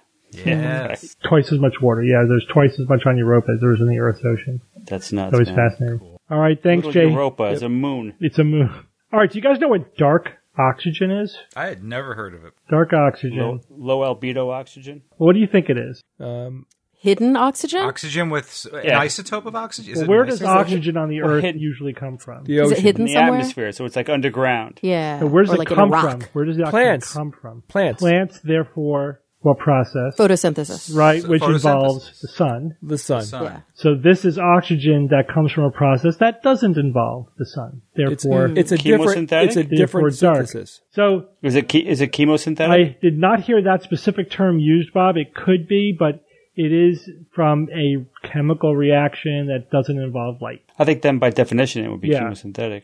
Yes. Twice as much water. Yeah, there's twice as much on Europa as there is in the Earth's ocean. That's nuts. It's always man. fascinating. All right, thanks, Little Jay. Europa is a moon. It's a moon. All right, do you guys know what dark oxygen is? I had never heard of it. Dark oxygen. Low, low albedo oxygen. What do you think it is? Um, Hidden oxygen? Oxygen with an Yeah. isotope of oxygen? Is Well, it where an does isotope? oxygen on the Well, Earth hidden- usually come from? the Is ocean. it hidden In the somewhere? atmosphere, so it's like underground. Yeah. So where does or it like in come a rock. from? Where does the oxygen Plants. come from? Plants. Plants, therefore, what process? Photosynthesis. Right, So which photosynthesis. involves the sun. The sun. Sun. Yeah. So this is oxygen that comes from a process that doesn't involve the sun. It's, Therefore, it's a different. Chemosynthetic? It's a Therefore different dark. synthesis. so Is it che- is it chemosynthetic? I did not hear that specific term used, Bob. It could be, but it is from a chemical reaction that doesn't involve light. I think then by definition it would be Yeah. chemosynthetic.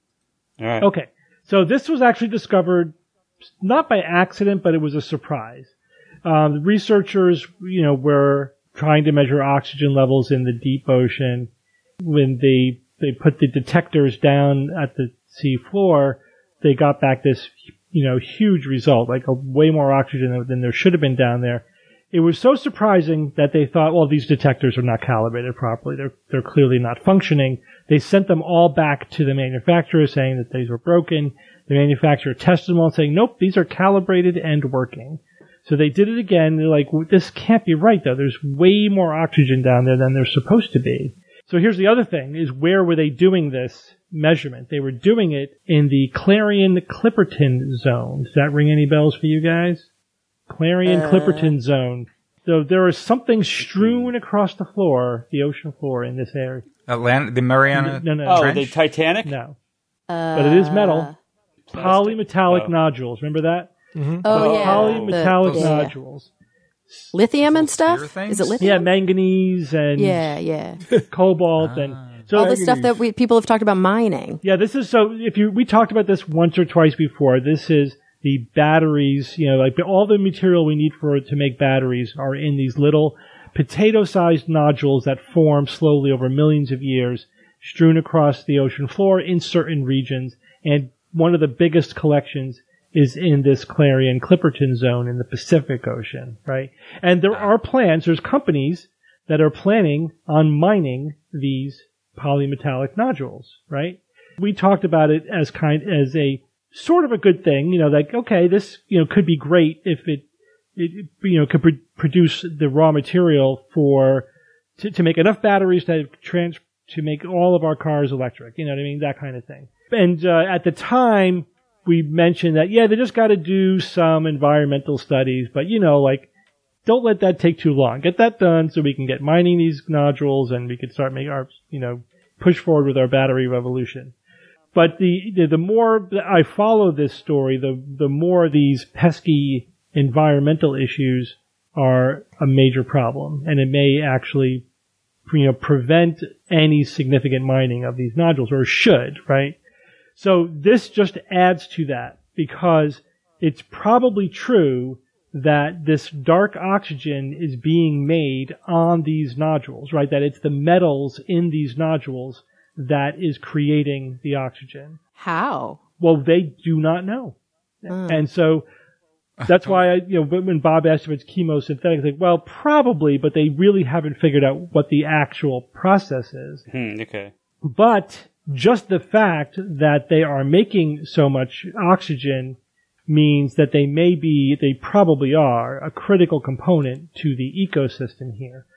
All right. Okay. So this was actually discovered not by accident, but it was a surprise. Um, the researchers, you know, were trying to measure oxygen levels in the deep ocean. When they, they put the detectors down at the sea floor, they got back this, you know, huge result, like a way more oxygen than, than there should have been down there. It was so surprising that they thought, well, these detectors are not calibrated properly. They're, they're clearly not functioning. They sent them all back to the manufacturer saying that these were broken. The manufacturer tested them all saying, nope, these are calibrated and working. So they did it again. They're like, well, this can't be right though. There's way more oxygen down there than there's supposed to be. So here's the other thing is where were they doing this measurement? They were doing it in the Clarion-Clipperton zone. Does that ring any bells for you guys? Clarion-Clipperton zone. So there is something strewn across the floor, the ocean floor in this area. Atlant- the Mariana No, no, Oh, Trench? the Titanic? No. But it is metal. Polymetallic Oh. nodules. Remember that? Oh, yeah. Polymetallic The- yeah. nodules. Lithium and Sphere stuff? things? Is it lithium? Yeah, manganese and Yeah, yeah. cobalt and so All the stuff that we people have talked about mining. yeah, this is so if you we talked about this once or twice before. This is the batteries, you know, like all the material we need for to make batteries are in these little potato-sized nodules that form slowly over millions of years, strewn across the ocean floor in certain regions. And one of the biggest collections is in this Clarion-Clipperton zone in the Pacific Ocean, right? And there are plans, there's companies that are planning on mining these polymetallic nodules, right? We talked about it as kind, as a sort of a good thing, you know, like, okay, this, you know, could be great if it, it you know, could pr- produce the raw material for, to, to make enough batteries to trans, to make all of our cars electric, you know what I mean? That kind of thing. And, uh, at the time, we mentioned that, yeah, they just got to do some environmental studies, but you know, like, don't let that take too long. Get that done so we can get mining these nodules and we can start making our, you know, push forward with our battery revolution. But the, the, the more I follow this story, the, the more these pesky environmental issues are a major problem. And it may actually, you know, prevent any significant mining of these nodules, or should, right? So this just adds to that because it's probably true that this dark oxygen is being made on these nodules, right? That it's the metals in these nodules that is creating the oxygen. How? Well, they do not know. And so that's why, I, you know, when Bob asked if it's chemosynthetic, it's like, well, probably, but they really haven't figured out what the actual process is. Hmm, okay. But just the fact that they are making so much oxygen means that they may be, they probably are, a critical component to the ecosystem here.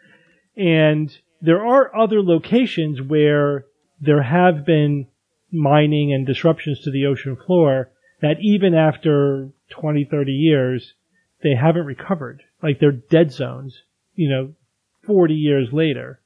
And there are other locations where there have been mining and disruptions to the ocean floor that even after twenty, thirty years, they haven't recovered. Like they're dead zones, you know, forty years later.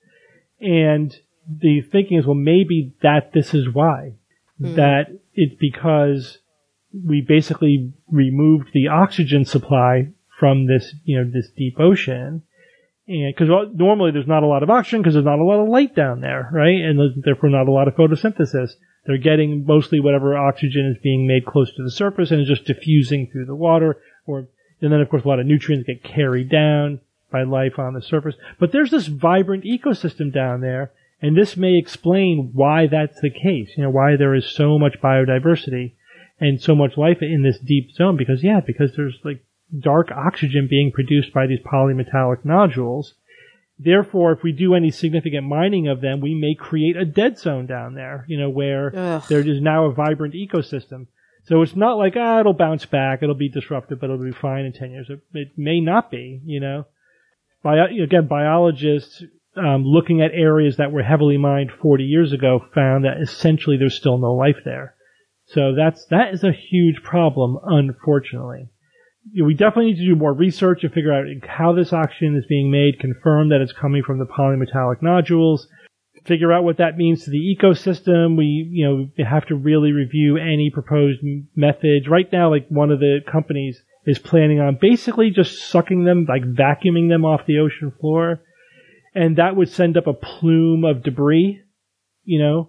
And the thinking is, well, maybe that this is why. Mm. That it's because we basically removed the oxygen supply from this, you know, this deep ocean. And because normally there's not a lot of oxygen because there's not a lot of light down there, right? And there's therefore not a lot of photosynthesis. They're getting mostly whatever oxygen is being made close to the surface and is just diffusing through the water. Or, and then of course a lot of nutrients get carried down by life on the surface. But there's this vibrant ecosystem down there, and this may explain why that's the case. You know, why there is so much biodiversity and so much life in this deep zone. Because yeah, because there's like dark oxygen being produced by these polymetallic nodules. Therefore, if we do any significant mining of them, we may create a dead zone down there, you know, where Ugh. there is now a vibrant ecosystem. So it's not like, ah, it'll bounce back, it'll be disrupted, but it'll be fine in ten years. It, it may not be, you know. Bio, again, biologists um, looking at areas that were heavily mined forty years ago found that essentially there's still no life there. So that's that is a huge problem, unfortunately. We definitely need to do more research and figure out how this oxygen is being made, confirm that it's coming from the polymetallic nodules, figure out what that means to the ecosystem. We, you know, we have to really review any proposed methods. Right now, like one of the companies is planning on basically just sucking them, like vacuuming them off the ocean floor. And that would send up a plume of debris, you know,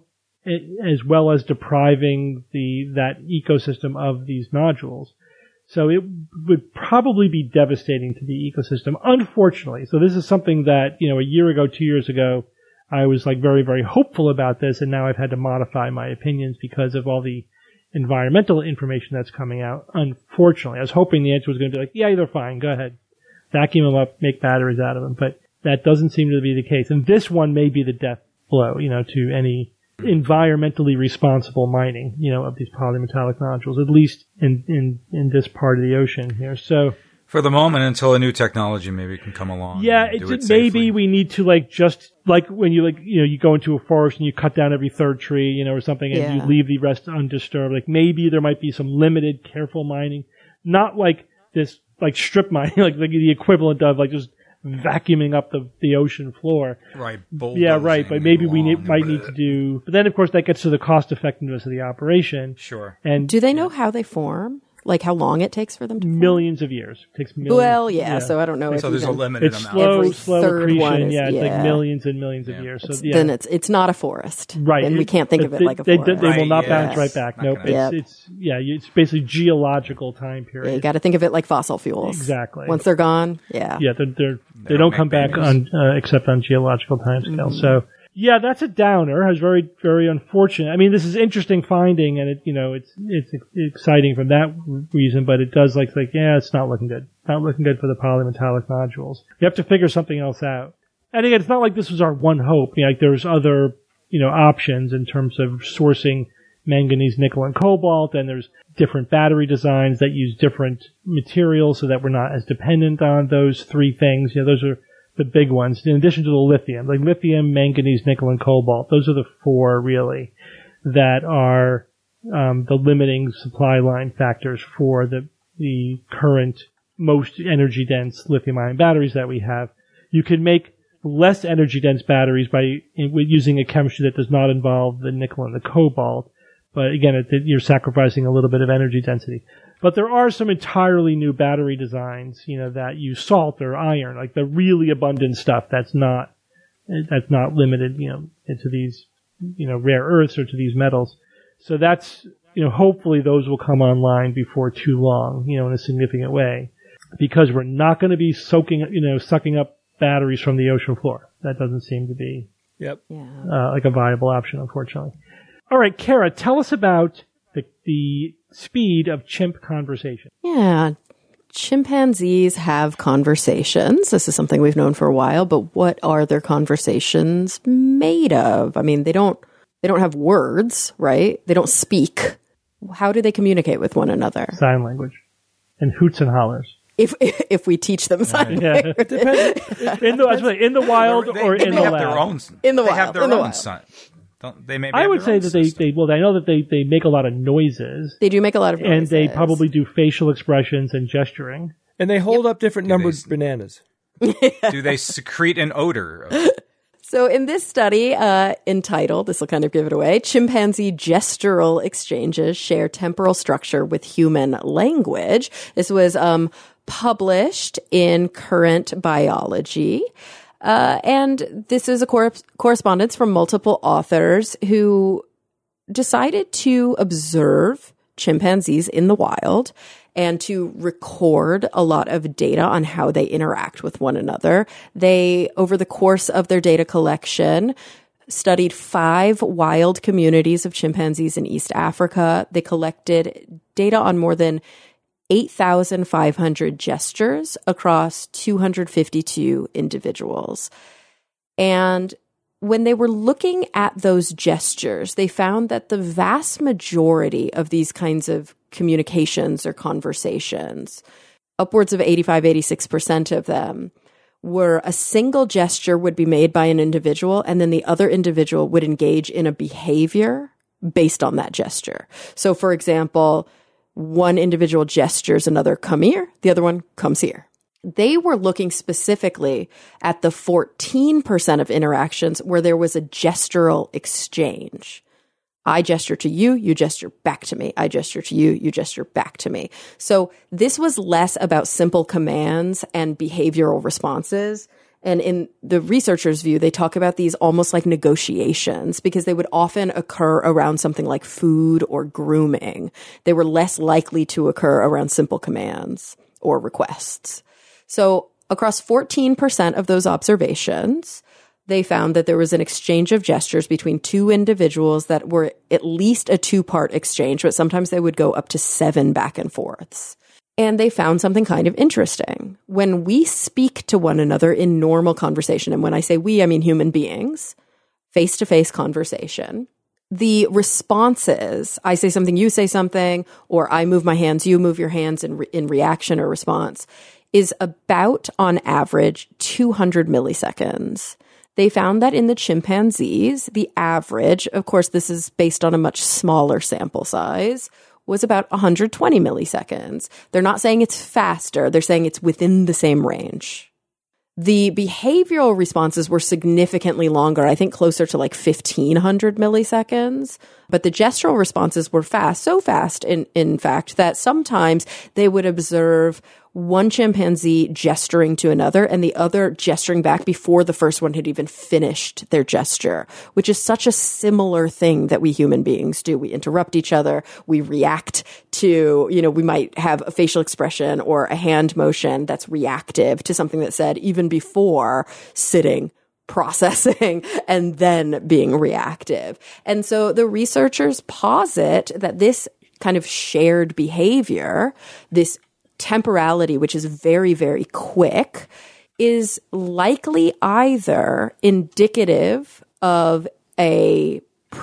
as well as depriving the, that ecosystem of these nodules. So it would probably be devastating to the ecosystem, unfortunately. So this is something that, you know, a year ago, two years ago, I was like very, very hopeful about this, and now I've had to modify my opinions because of all the environmental information that's coming out. Unfortunately, I was hoping the answer was going to be like, yeah, they're fine, go ahead. Vacuum them up, make batteries out of them. But that doesn't seem to be the case. And this one may be the death blow, you know, to any environmentally responsible mining, you know, of these polymetallic nodules, at least in, in, in this part of the ocean here. So for the moment, until a new technology maybe can come along. Yeah, it's, it maybe we need to like just like when you like, you know, you go into a forest and you cut down every third tree, you know, or something, and yeah. you leave the rest undisturbed. Like maybe there might be some limited, careful mining, not like this, like strip mining, like, like the equivalent of like just vacuuming up the, the ocean floor. Right. Yeah, right. But maybe we need, might need to do, but then of course that gets to the cost effectiveness of the operation. Sure. And do they know how they form? Like how long it takes for them to form? Millions of years. It takes millions. Well, yeah, yeah. So I don't know. So if there's a limited it's amount. Slow, Every slow third accretion. one is, yeah, it's yeah. like millions and millions of yeah. years. So it's, yeah. Then it's it's not a forest, right? And it, we can't think of it they, like a they, forest. They, they will right, not yes. bounce right back. Not Nope. It's, yep. it's yeah. It's basically geological time period. Yeah, you got to think of it like fossil fuels. Exactly. Once they're gone, yeah. Yeah, they're, they're, they, they don't, don't come back babies. on uh, except on geological timescales. Mm-hmm. So. Yeah, that's a downer. It's very, very unfortunate. I mean, this is interesting finding, and it, you know, it's it's exciting from that reason. But it does like like yeah, it's not looking good. Not looking good for the polymetallic nodules. We have to figure something else out. And again, it's not like this was our one hope. You know, like there's other you know options in terms of sourcing manganese, nickel, and cobalt, and there's different battery designs that use different materials so that we're not as dependent on those three things. You know, those are the big ones, in addition to the lithium, like lithium, manganese, nickel, and cobalt. Those are the four really that are um, the limiting supply line factors for the the current most energy dense lithium ion batteries that we have. You can make less energy dense batteries by in, with using a chemistry that does not involve the nickel and the cobalt, but again, it, it, you're sacrificing a little bit of energy density. But there are some entirely new battery designs, you know, that use salt or iron, like the really abundant stuff that's not, that's not limited, you know, to these, you know, rare earths or to these metals. So that's, you know, hopefully those will come online before too long, you know, in a significant way, because we're not going to be soaking, you know, sucking up batteries from the ocean floor. That doesn't seem to be, Yep. Yeah. uh, like a viable option, unfortunately. All right, Kara, tell us about the, the speed of chimp conversation. Yeah. Chimpanzees have conversations. This is something we've known for a while, but what are their conversations made of? I mean, they don't, they don't have words, right? They don't speak. How do they communicate with one another? Sign language and hoots and hollers. If if we teach them sign Yeah. language. in the, I was saying, in the wild They, or they in the have lab. their own. In the they wild, have their in the own wild. son. Don't they? Maybe I have would their say own that they, system. they, well, I know that they, they make a lot of noises They do make a lot of noises. and they probably do facial expressions and gesturing. And they hold up different Do numbered they- bananas. Do they secrete an odor? So in this study, uh, entitled, this will kind of give it away, Chimpanzee Gestural Exchanges Share Temporal Structure with Human Language. This was um, published in Current Biology. Uh, and this is a cor- correspondence from multiple authors who decided to observe chimpanzees in the wild and to record a lot of data on how they interact with one another. They, over the course of their data collection, studied five wild communities of chimpanzees in East Africa. They collected data on more than eight thousand five hundred gestures across two hundred fifty-two individuals. And when they were looking at those gestures, they found that the vast majority of these kinds of communications or conversations, upwards of eighty-five, eighty-six percent of them, were a single gesture would be made by an individual, and then the other individual would engage in a behavior based on that gesture. So, for example, one individual gestures another, come here, the other one comes here. They were looking specifically at the fourteen percent of interactions where there was a gestural exchange. I gesture to you, you gesture back to me. I gesture to you, you gesture back to me. So this was less about simple commands and behavioral responses. And in the researchers' view, they talk about these almost like negotiations because they would often occur around something like food or grooming. They were less likely to occur around simple commands or requests. So across fourteen percent of those observations, they found that there was an exchange of gestures between two individuals that were at least a two-part exchange, but sometimes they would go up to seven back and forths. And they found something kind of interesting. When we speak to one another in normal conversation, and when I say we, I mean human beings, face-to-face conversation, the responses, I say something, you say something, or I move my hands, you move your hands in, re- in reaction or response, is about, on average, two hundred milliseconds. They found that in the chimpanzees, the average, of course, this is based on a much smaller sample size, was about one hundred twenty milliseconds. They're not saying it's faster. They're saying it's within the same range. The behavioral responses were significantly longer, I think closer to like fifteen hundred milliseconds. But the gestural responses were fast, so fast, in, in fact, that sometimes they would observe one chimpanzee gesturing to another and the other gesturing back before the first one had even finished their gesture, which is such a similar thing that we human beings do. We interrupt each other. We react to, you know, we might have a facial expression or a hand motion that's reactive to something that's said even before sitting, processing, and then being reactive. And so the researchers posit that this kind of shared behavior, this temporality, which is very, very quick, is likely either indicative of a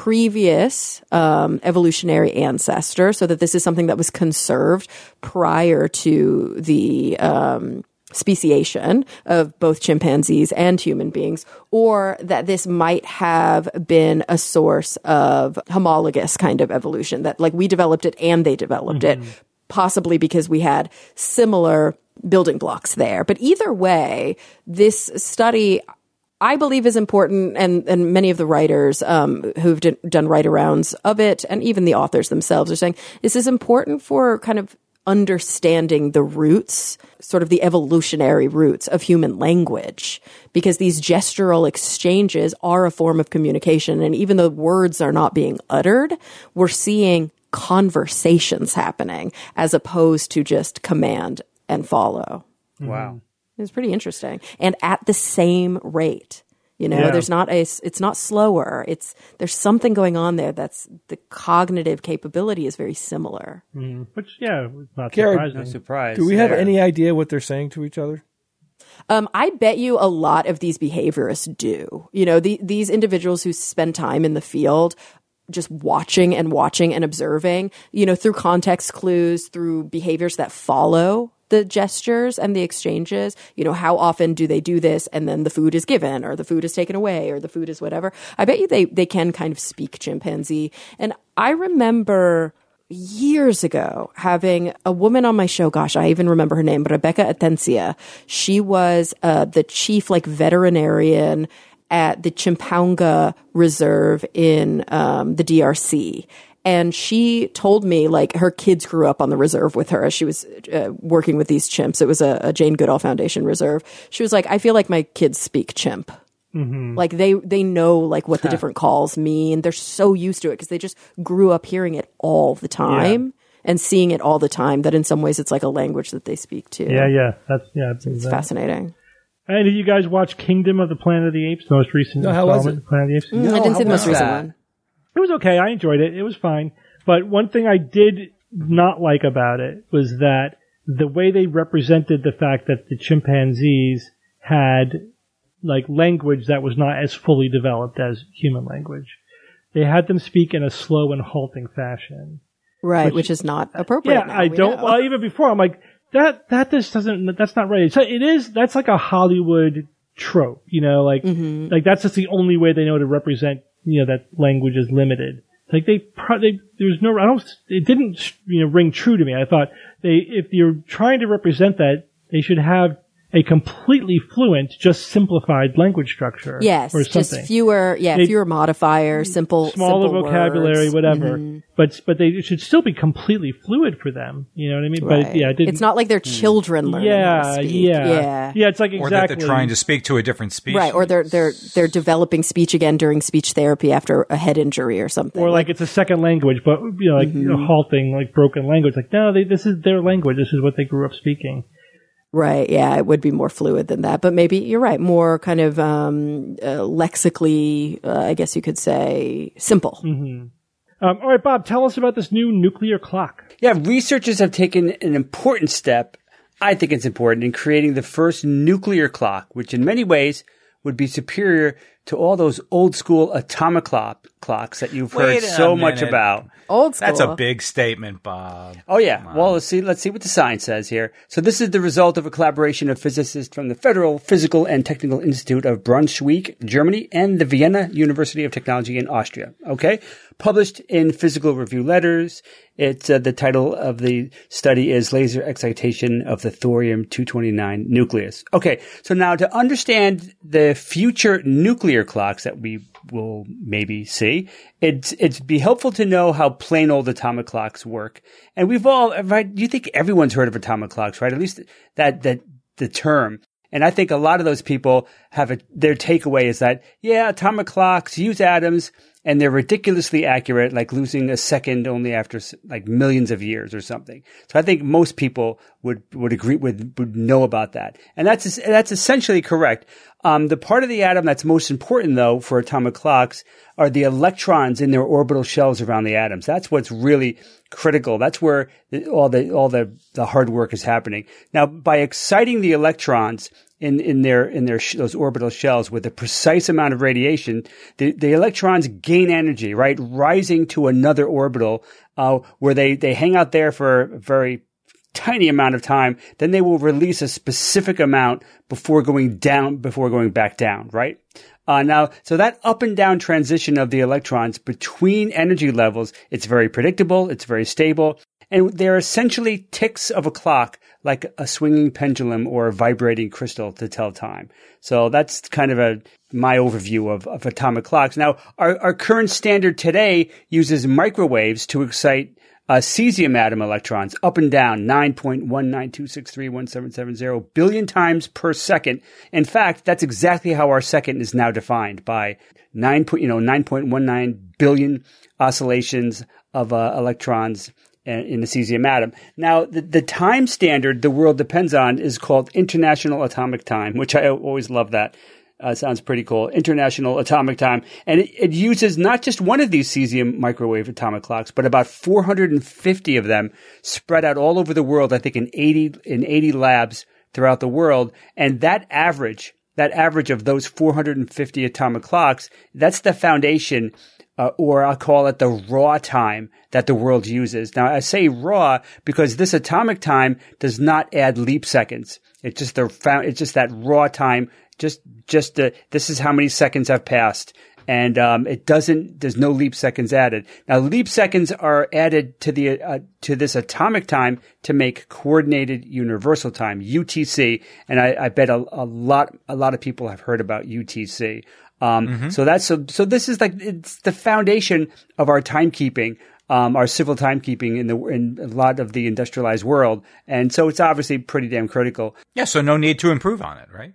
previous um, evolutionary ancestor, so that this is something that was conserved prior to the um, speciation of both chimpanzees and human beings, or that this might have been a source of homologous kind of evolution, that like we developed it and they developed mm-hmm. it, possibly because we had similar building blocks there. But either way, this study, I believe, is important, and, and many of the writers um, who've d- done write-arounds of it, and even the authors themselves, are saying this is important for kind of understanding the roots, sort of the evolutionary roots of human language, because these gestural exchanges are a form of communication. And even though words are not being uttered, we're seeing conversations happening as opposed to just command and follow. Wow. It's pretty interesting. And at the same rate, you know, Yeah. there's not a, it's not slower. It's, there's something going on there that's, the cognitive capability is very similar. Mm, which, yeah, it's not Garrett, surprising. No surprise. Do we have there. any idea what they're saying to each other? Um, I bet you a lot of these behaviorists do. You know, the, these individuals who spend time in the field just watching and watching and observing, you know, through context clues, through behaviors that follow the gestures and the exchanges. You know, how often do they do this? And then the food is given, or the food is taken away, or the food is whatever. I bet you they, they can kind of speak chimpanzee. And I remember years ago having a woman on my show. Gosh, I even remember her name, but Rebecca Atencia. She was uh, the chief like veterinarian at the Chimpango Reserve in um, the D R C. And she told me, like, her kids grew up on the reserve with her as she was uh, working with these chimps. It was a, a Jane Goodall Foundation reserve. She was like, I feel like my kids speak chimp. Mm-hmm. Like, they, they know, like, what the different calls mean. They're so used to it because they just grew up hearing it all the time yeah. and seeing it all the time that in some ways it's like a language that they speak too. Yeah, yeah. That's, yeah. It's, it's fascinating. And did you guys watch Kingdom of the Planet of the Apes, the most recent no, how was it? of Planet of the Apes? Mm, no, I didn't see the most recent that? one. It was okay. I enjoyed it. It was fine. But one thing I did not like about it was that the way they represented the fact that the chimpanzees had like language that was not as fully developed as human language. They had them speak in a slow and halting fashion. Right, which, which is not appropriate. Yeah, now, I we don't. know. Well, even before, I'm like, that, that just doesn't, that's not right. So it is, that's like a Hollywood trope, you know, like, mm-hmm. like that's just the only way they know to represent, you know, that language is limited. Like they, they, there's no, I don't, it didn't, you know, ring true to me. I thought they, if you're trying to represent that, they should have a completely fluent, just simplified language structure. Yes, or just something. fewer, yeah, They- modifiers, modifiers, simple, Smaller simple vocabulary, words. whatever. Mm-hmm. But, but they it should still be completely fluid for them. You know what I mean? Right. But yeah, it didn't. It's not like they're children learning yeah, how to speak. yeah, yeah, yeah. It's like Or exactly. that they're trying to speak to a different species. Right, or they're they're they're developing speech again during speech therapy after a head injury or something. Or like it's a second language, but you know, like you know, halting, like broken language. Like no, they, this is their language. This is what they grew up speaking. Right, yeah, it would be more fluid than that. But maybe you're right, more kind of um, uh, lexically, uh, I guess you could say, simple. Mm-hmm. Um, all right, Bob, tell us about this new nuclear clock. Yeah, researchers have taken an important step. I think it's important in creating the first nuclear clock, which in many ways would be superior to all those old school atomic clock, clocks that you've heard Wait a so much minute. about. Old school. That's a big statement, Bob. Oh yeah. Well, let's see. Let's see what the science says here. So this is the result of a collaboration of physicists from the Federal Physical and Technical Institute of Braunschweig, Germany, and the Vienna University of Technology in Austria. Okay, published in Physical Review Letters. It's uh, the title of the study is Laser Excitation of the Thorium two twenty-nine Nucleus. Okay, so now to understand the future nuclear clocks that we will maybe see, it's it's be helpful to know how plain old atomic clocks work. And we've all, right? You think everyone's heard of atomic clocks, right? At least that that the term. And I think a lot of those people have a, their takeaway is that, yeah, atomic clocks use atoms and they're ridiculously accurate, like losing a second only after like millions of years or something. So I think most people would, would agree with, would know about that. And that's, that's essentially correct. Um, the part of the atom that's most important though for atomic clocks are the electrons in their orbital shells around the atoms. That's what's really critical. That's where the, all the, all the, the hard work is happening. Now, by exciting the electrons in, in their, in their, sh- those orbital shells with a precise amount of radiation, the, the electrons gain energy, right? Rising to another orbital, uh, where they, they hang out there for a very tiny amount of time. Then they will release a specific amount before going down, before going back down, right? Uh, now, so that up and down transition of the electrons between energy levels, it's very predictable, it's very stable, and they're essentially ticks of a clock, like a swinging pendulum or a vibrating crystal to tell time. So that's kind of a my overview of, of atomic clocks. Now, our, our current standard today uses microwaves to excite Uh, cesium atom electrons up and down nine point one nine two six three one seven seven zero billion times per second. In fact, that's exactly how our second is now defined, by nine, you know, nine point one nine billion oscillations of uh, electrons in the cesium atom. Now, the, the time standard the world depends on is called International Atomic Time, which I always love that. Uh, sounds pretty cool. International Atomic Time. And it, it uses not just one of these cesium microwave atomic clocks, but about four hundred fifty of them spread out all over the world, I think in eighty, in eighty labs throughout the world. And that average, that average of those four hundred fifty atomic clocks, that's the foundation, uh, or I'll call it the raw time that the world uses. Now, I say raw because this atomic time does not add leap seconds. It's just the, it's just that raw time. Just, just, uh, this is how many seconds have passed, And um, it doesn't. There's no leap seconds added. Now, leap seconds are added to the uh, to this atomic time to make coordinated universal time (U T C). And I, I bet a, a lot a lot of people have heard about U T C. Um, mm-hmm. So that's so. So this is like it's the foundation of our timekeeping. Um, our civil timekeeping in the in a lot of the industrialized world, and so it's obviously pretty damn critical. Yeah, so no need to improve on it, right?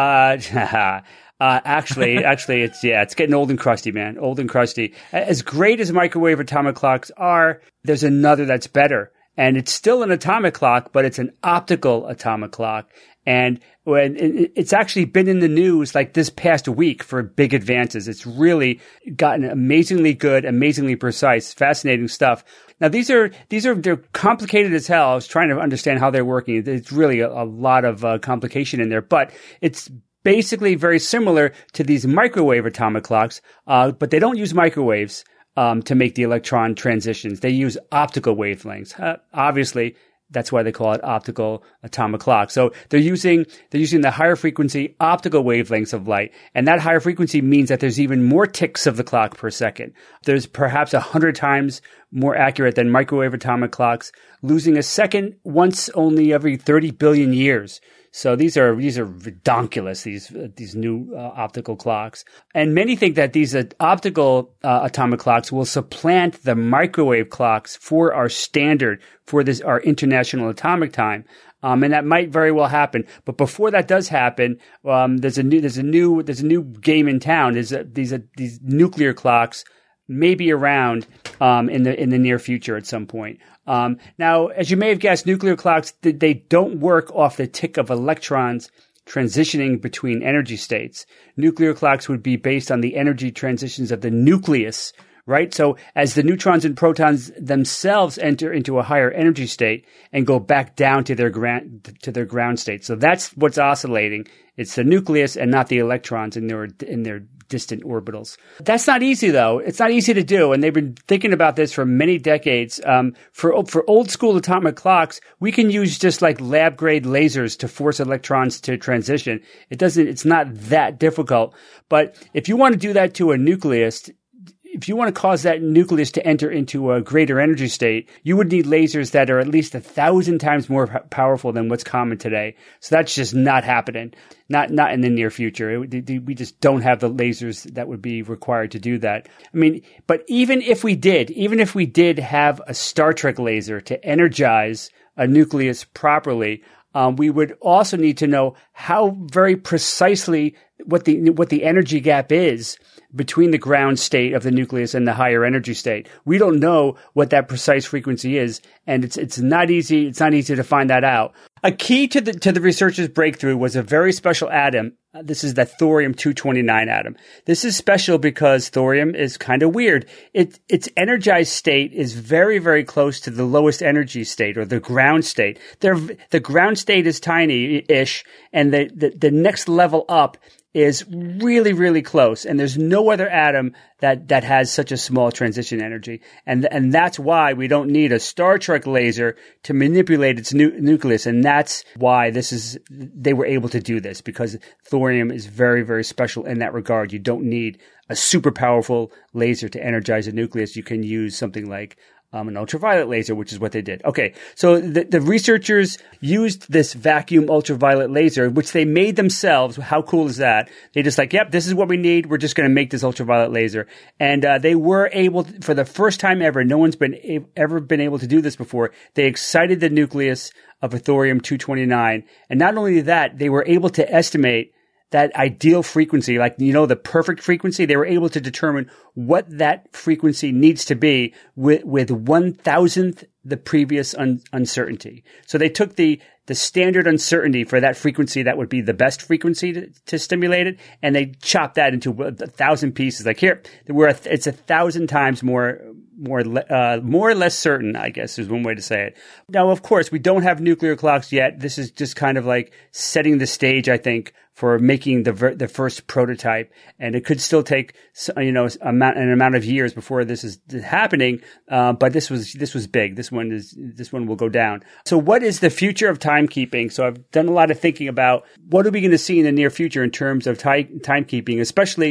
Uh, uh actually, actually, it's yeah, it's getting old and crusty, man, old and crusty. As great as microwave atomic clocks are, there's another that's better, and it's still an atomic clock, but it's an optical atomic clock. And when it's actually been in the news like this past week for big advances. It's really gotten amazingly good, amazingly precise, fascinating stuff. Now, these are, these are, they're complicated as hell. I was trying to understand how they're working. It's really a, a lot of uh, complication in there, but it's basically very similar to these microwave atomic clocks, uh, but they don't use microwaves um, to make the electron transitions. They use optical wavelengths. Uh, obviously, that's why they call it optical atomic clock. So they're using, they're using the higher frequency optical wavelengths of light. And that higher frequency means that there's even more ticks of the clock per second. There's perhaps a hundred times more accurate than microwave atomic clocks, losing a second once only every thirty billion years. So these are these are redonkulous, these uh, these new uh, optical clocks. And many think that these uh, optical uh, atomic clocks will supplant the microwave clocks for our standard, for this our international atomic time. Um, and that might very well happen. But before that does happen, um, there's a new there's a new there's a new game in town. There's a, these uh, these nuclear clocks may be around um, in the in the near future at some point. Um, now, as you may have guessed, nuclear clocks, they don't work off the tick of electrons transitioning between energy states. Nuclear clocks would be based on the energy transitions of the nucleus, right? So as the neutrons and protons themselves enter into a higher energy state and go back down to their ground, to their ground state. So that's what's oscillating. It's the nucleus and not the electrons in their, in their distant orbitals. That's not easy, though. It's not easy to do, and they've been thinking about this for many decades. Um, for for old school atomic clocks, we can use just like lab grade lasers to force electrons to transition. It doesn't. It's not that difficult. But if you want to do that to a nucleus, if you want to cause that nucleus to enter into a greater energy state, you would need lasers that are at least a thousand times more p- powerful than what's common today. So that's just not happening. Not not in the near future. It, we just don't have the lasers that would be required to do that. I mean, but even if we did, even if we did have a Star Trek laser to energize a nucleus properly, um, we would also need to know how very precisely what the what the energy gap is between the ground state of the nucleus and the higher energy state. We don't know what that precise frequency is, and it's it's not easy. It's not easy to find that out. A key to the to the researchers' breakthrough was a very special atom. This is the thorium two twenty-nine atom. This is special because thorium is kind of weird. It its energized state is very very close to the lowest energy state, or the ground state. They're, the ground state is tiny-ish, and the, the the next level up is really, really close. And there's no other atom that, that has such a small transition energy. And, and that's why we don't need a Star Trek laser to manipulate its nu- nucleus. And that's why this is, they were able to do this, because thorium is very, very special in that regard. You don't need a super powerful laser to energize a nucleus. You can use something like Um, an ultraviolet laser, which is what they did. Okay, so the, the researchers used this vacuum ultraviolet laser, which they made themselves. How cool is that? They just like, yep, this is what we need. We're just going to make this ultraviolet laser. And uh, they were able to, for the first time ever, no one's been a- ever been able to do this before. They excited the nucleus of a thorium two twenty-nine. And not only that, they were able to estimate that ideal frequency, like, you know, the perfect frequency. They were able to determine what that frequency needs to be with, with one thousandth the previous un- uncertainty. So they took the, the standard uncertainty for that frequency that would be the best frequency to, to stimulate it, and they chopped that into a thousand pieces. Like, here, we're a, it's a thousand times more, more, uh, more or less certain, I guess is one way to say it. Now, of course, we don't have nuclear clocks yet. This is just kind of like setting the stage, I think, for making the ver- the first prototype, and it could still take, you know, amount, an amount of years before this is happening. Uh, but this was this was big. This one is this one will go down. So, what is the future of timekeeping? So, I've done a lot of thinking about what are we going to see in the near future in terms of ti- timekeeping, especially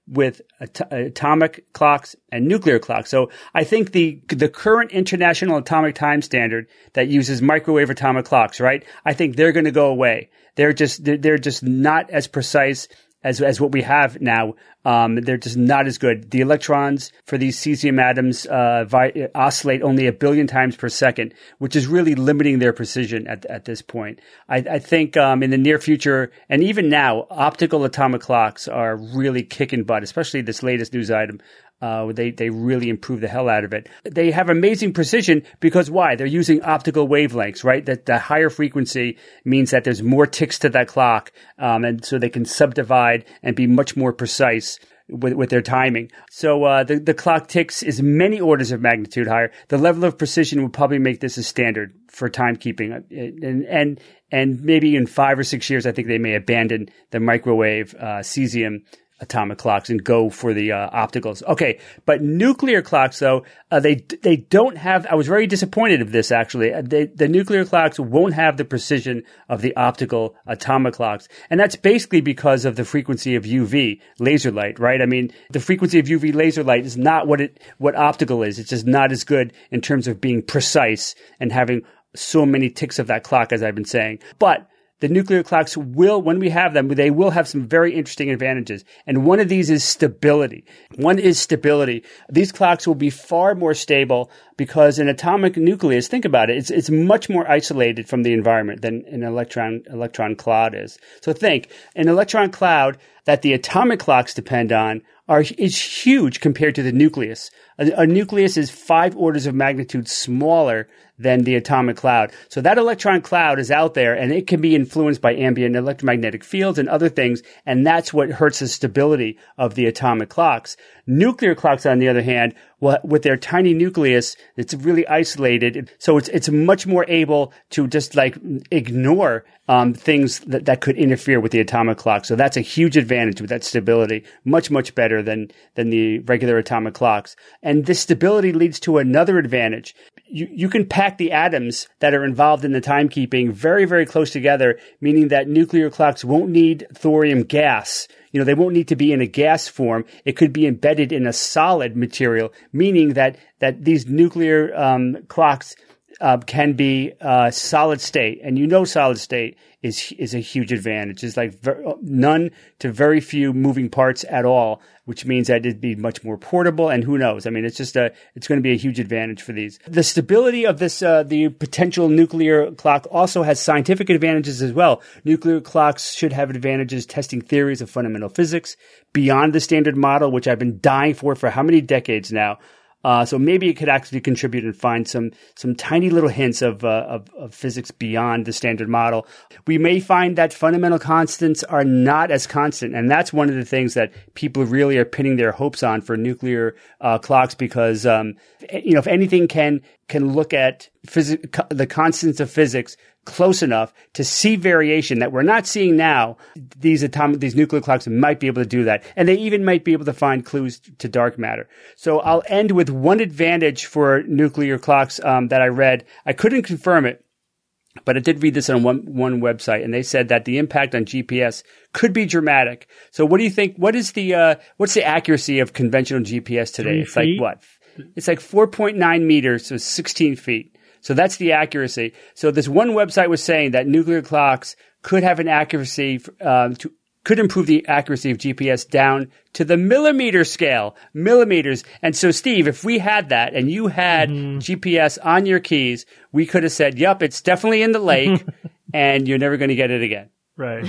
with at- atomic clocks and nuclear clocks. So I think the the current International Atomic Time Standard that uses microwave atomic clocks, right? I think they're going to go away. They're just they're, they're just not as precise as as what we have now. Um, they're just not as good. The electrons for these cesium atoms uh, vi- oscillate only a billion times per second, which is really limiting their precision at at this point. I, I think um, in the near future, and even now, optical atomic clocks are really kicking butt, especially this latest news item. Uh, they, they really improve the hell out of it. They have amazing precision because why? They're using optical wavelengths, right? That the higher frequency means that there's more ticks to that clock. Um, and so they can subdivide and be much more precise with, with their timing. So, uh, the, the clock ticks is many orders of magnitude higher. The level of precision would probably make this a standard for timekeeping. And, and, and maybe in five or six years, I think they may abandon the microwave, uh, cesium atomic clocks and go for the uh, opticals. Okay, but nuclear clocks though, uh, they they don't have. I was very disappointed of this actually. They, the nuclear clocks won't have the precision of the optical atomic clocks, and that's basically because of the frequency of U V laser light. Right? I mean, the frequency of U V laser light is not what it what optical is. It's just not as good in terms of being precise and having so many ticks of that clock, as I've been saying, but the nuclear clocks will, when we have them, they will have some very interesting advantages. And one of these is stability. One is stability. These clocks will be far more stable because an atomic nucleus, think about it, it's, it's much more isolated from the environment than an electron, electron cloud is. So think, an electron cloud that the atomic clocks depend on are, is huge compared to the nucleus. A, a nucleus is five orders of magnitude smaller than the atomic cloud. So that electron cloud is out there and it can be influenced by ambient electromagnetic fields and other things. And that's what hurts the stability of the atomic clocks. Nuclear clocks, on the other hand, well, with their tiny nucleus, it's really isolated. So it's, it's much more able to just like ignore, um, things that, that could interfere with the atomic clock. So that's a huge advantage with that stability. Much, much better than, than the regular atomic clocks. And this stability leads to another advantage. You, you can pack the atoms that are involved in the timekeeping very, very close together, meaning that nuclear clocks won't need thorium gas. You know, they won't need to be in a gas form. It could be embedded in a solid material, meaning that, that these nuclear, um, clocks, uh, can be, uh, solid state. And you know, solid state is, is a huge advantage. It's like ver- none to very few moving parts at all, which means that it'd be much more portable. And who knows? I mean, it's just a, it's going to be a huge advantage for these. The stability of this, uh, the potential nuclear clock also has scientific advantages as well. Nuclear clocks should have advantages testing theories of fundamental physics beyond the standard model, which I've been dying for for how many decades now. Uh, so maybe it could actually contribute and find some, some tiny little hints of, uh, of, of physics beyond the standard model. We may find that fundamental constants are not as constant. And that's one of the things that people really are pinning their hopes on for nuclear, uh, clocks because, um, you know, if anything can, can look at phys- the constants of physics close enough to see variation that we're not seeing now, these atomic, these nuclear clocks might be able to do that. And they even might be able to find clues to dark matter. So I'll end with one advantage for nuclear clocks, um, that I read. I couldn't confirm it, but I did read this on one, one website and they said that the impact on G P S could be dramatic. So what do you think? What is the, uh, what's the accuracy of conventional G P S today? Three it's like feet? what? It's like four point nine meters, so sixteen feet. So that's the accuracy. So this one website was saying that nuclear clocks could have an accuracy, um, to, could improve the accuracy of G P S down to the millimeter scale, millimeters. And so, Steve, if we had that and you had mm-hmm. G P S on your keys, we could have said, yup, it's definitely in the lake and you're never going to get it again. Right.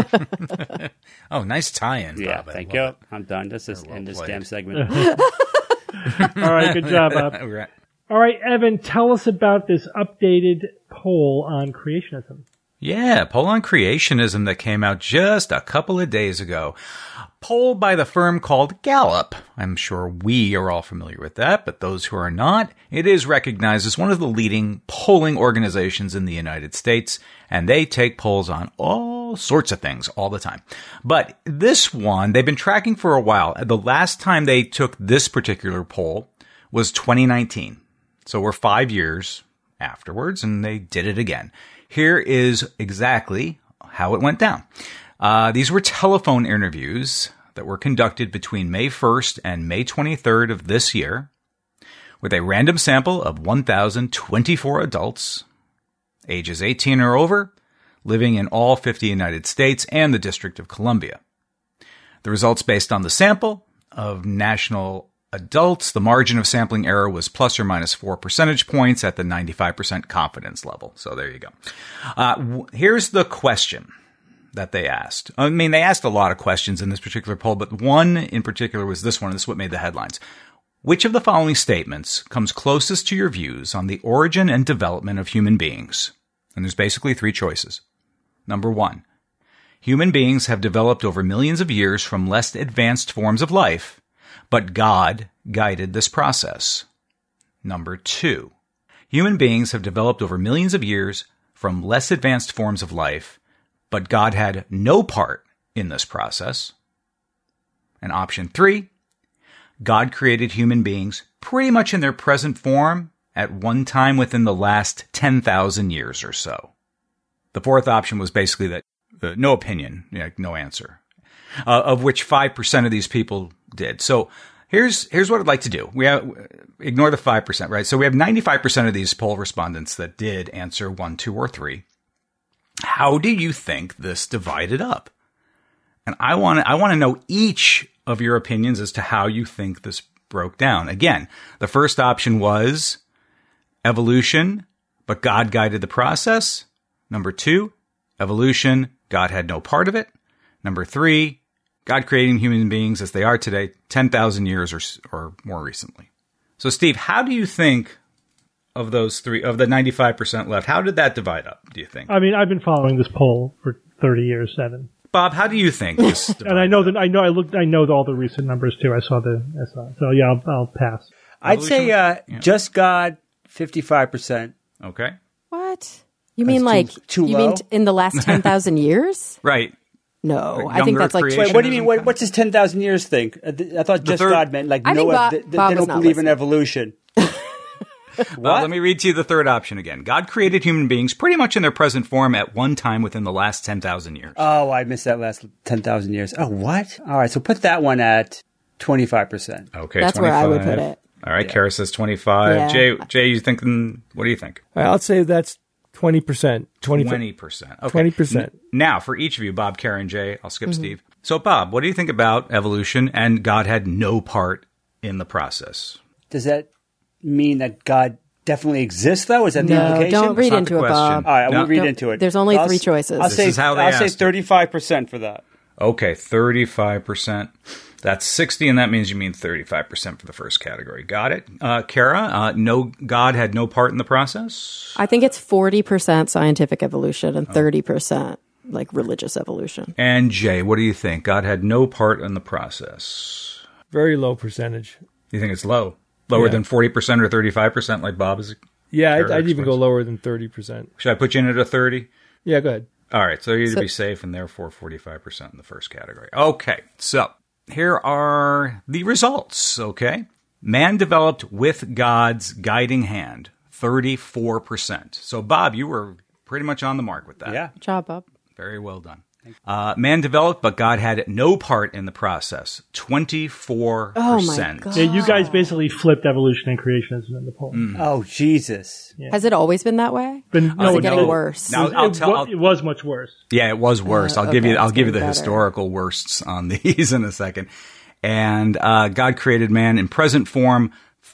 Oh, nice tie-in. Yeah, Bob. thank I you. love it. I'm done. This is Very well end this played. damn segment. All right. Good job, Bob. Right. All right, Evan, tell us about this updated poll on creationism. Yeah, poll on creationism that came out just a couple of days ago. Poll by the firm called Gallup. I'm sure we are all familiar with that, but those who are not, it is recognized as one of the leading polling organizations in the United States, and they take polls on all sorts of things all the time. But this one, they've been tracking for a while. The last time they took this particular poll was twenty nineteen. So we're five years afterwards, and they did it again. Here is exactly how it went down. Uh, these were telephone interviews that were conducted between May first and May twenty-third of this year, with a random sample of one thousand twenty-four adults, ages eighteen or over, living in all fifty United States and the District of Columbia. The results based on the sample of national adults, the margin of sampling error was plus or minus four percentage points at the ninety-five percent confidence level. So there you go. Uh, w- here's the question that they asked. I mean, they asked a lot of questions in this particular poll, but one in particular was this one. This is what made the headlines. Which of the following statements comes closest to your views on the origin and development of human beings? And there's basically three choices. Number one, human beings have developed over millions of years from less advanced forms of life, but God guided this process. Number two, human beings have developed over millions of years from less advanced forms of life, but God had no part in this process. And option three, God created human beings pretty much in their present form at one time within the last ten thousand years or so. The fourth option was basically that uh, no opinion, you know, no answer, uh, of which five percent of these people did. So here's here's what I'd like to do. We have, ignore the five percent, right? So we have ninety-five percent of these poll respondents that did answer one, two, or three. How do you think this divided up? And I want to I want to know each of your opinions as to how you think this broke down. Again, the first option was evolution, but God guided the process. Number two, evolution, God had no part of it. Number three, God creating human beings as they are today, ten thousand years or, or more recently. So, Steve, how do you think of those three, of the ninety-five percent left, how did that divide up, do you think? I mean, I've been following this poll for thirty years, Evan. Bob, how do you think this And I know that I know I looked I know all the recent numbers too. I saw the I saw it. So yeah, I'll, I'll pass. I'd say uh, Yeah. just God, fifty-five percent. Okay. What? You mean like too- too you low? mean t- in the last ten thousand years? Right. No, Like I think younger that's like creation. Wait, what do you mean? Creationism What, kind what's this ten thousand years thing? Uh, th- I thought just third- God meant like I think Noah. Bob- th- th- Bob they was don't not believe in listening. evolution. Uh, let me read to you the third option again. God created human beings pretty much in their present form at one time within the last ten thousand years. Oh, I missed that last ten thousand years. Oh, what? All right, so put that one at twenty-five percent. Okay, That's where I would put twenty-five. it. All right, Kara says twenty-five. Yeah. Jay, Jay, you thinking, what do you think? All right, I'll say that's twenty percent. twenty, twenty percent. Okay. twenty percent. N- now, for each of you, Bob, Kara, and Jay, I'll skip Steve. So, Bob, what do you think about evolution and God had no part in the process? Does that mean that God definitely exists, though? Is that the No, implication? don't read not into the it, question. Bob. All right, I No. won't read Don't- into it. there's only I'll three s- choices. I'll This say, is how they I'll say asked it. thirty-five percent for that. Okay, thirty-five percent. That's sixty, and that means you mean thirty-five percent for the first category. Got it. Uh, Kara, uh, no, God had no part in the process? I think it's forty percent scientific evolution and thirty percent like religious evolution. And Jay, what do you think? God had no part in the process. Very low percentage. You think it's low? Lower Yeah. than forty percent or thirty-five percent like Bob is? Yeah, Sure, I'd, I'd even go expensive. lower than thirty percent. Should I put you in at a thirty? Yeah, go ahead. All right, so you're to So- be safe, and therefore forty-five percent in the first category. Okay, so here are the results, okay? Man developed with God's guiding hand, thirty-four percent. So, Bob, you were pretty much on the mark with that. Yeah. Good job, Bob. Very well done. Uh, man developed, but God had no part in the process, twenty-four percent. Oh, my God. Yeah, you guys basically flipped evolution and creationism in the poll. Oh, Jesus. Has it always been that way? But Or no, is it it- getting no. worse? Now- it, I'll it tell- wa- I'll- it was much worse. Yeah, it was worse. Uh, I'll give okay, you. I'll it's give you the getting better. historical worsts on these in a second. And uh, God created man in present form,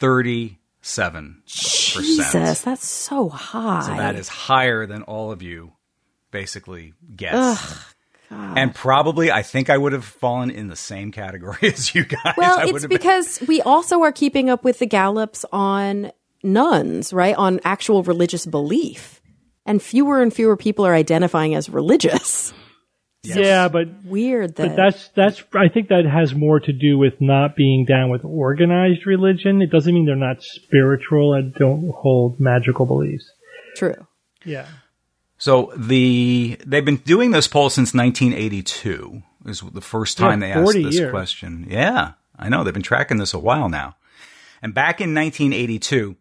thirty-seven percent. Jesus, that's so high. So that is higher than all of you basically guessed. And probably, I think I would have fallen in the same category as you guys. Well, I would it's have been- because we also are keeping up with the Gallups on nuns, right? On actual religious belief. And fewer and fewer people are identifying as religious. Yeah, but Weird that. but that's that's I think that has more to do with not being down with organized religion. It doesn't mean they're not spiritual and don't hold magical beliefs. true. Yeah. So the they've been doing this poll since nineteen eighty-two. Is the first time Yeah, they asked forty this years. question. Yeah, I know they've been tracking this a while now. And back in nineteen eighty-two,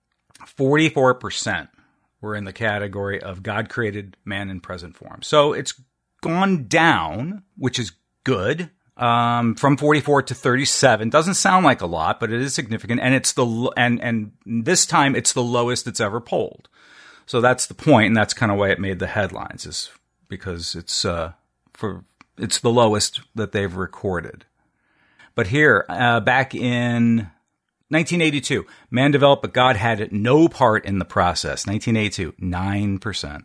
forty-four percent were in the category of God created man in present form. So it's gone down, which is good. um, from forty-four to thirty-seven. Doesn't sound like a lot, but it is significant. And it's the, lo- and, and this time it's the lowest it's ever polled. So that's the point, and that's kind of why it made the headlines, is because it's, uh, for, it's the lowest that they've recorded. But here, uh, back in nineteen eighty-two, man developed, but God had no part in the process. nineteen eighty-two, nine percent.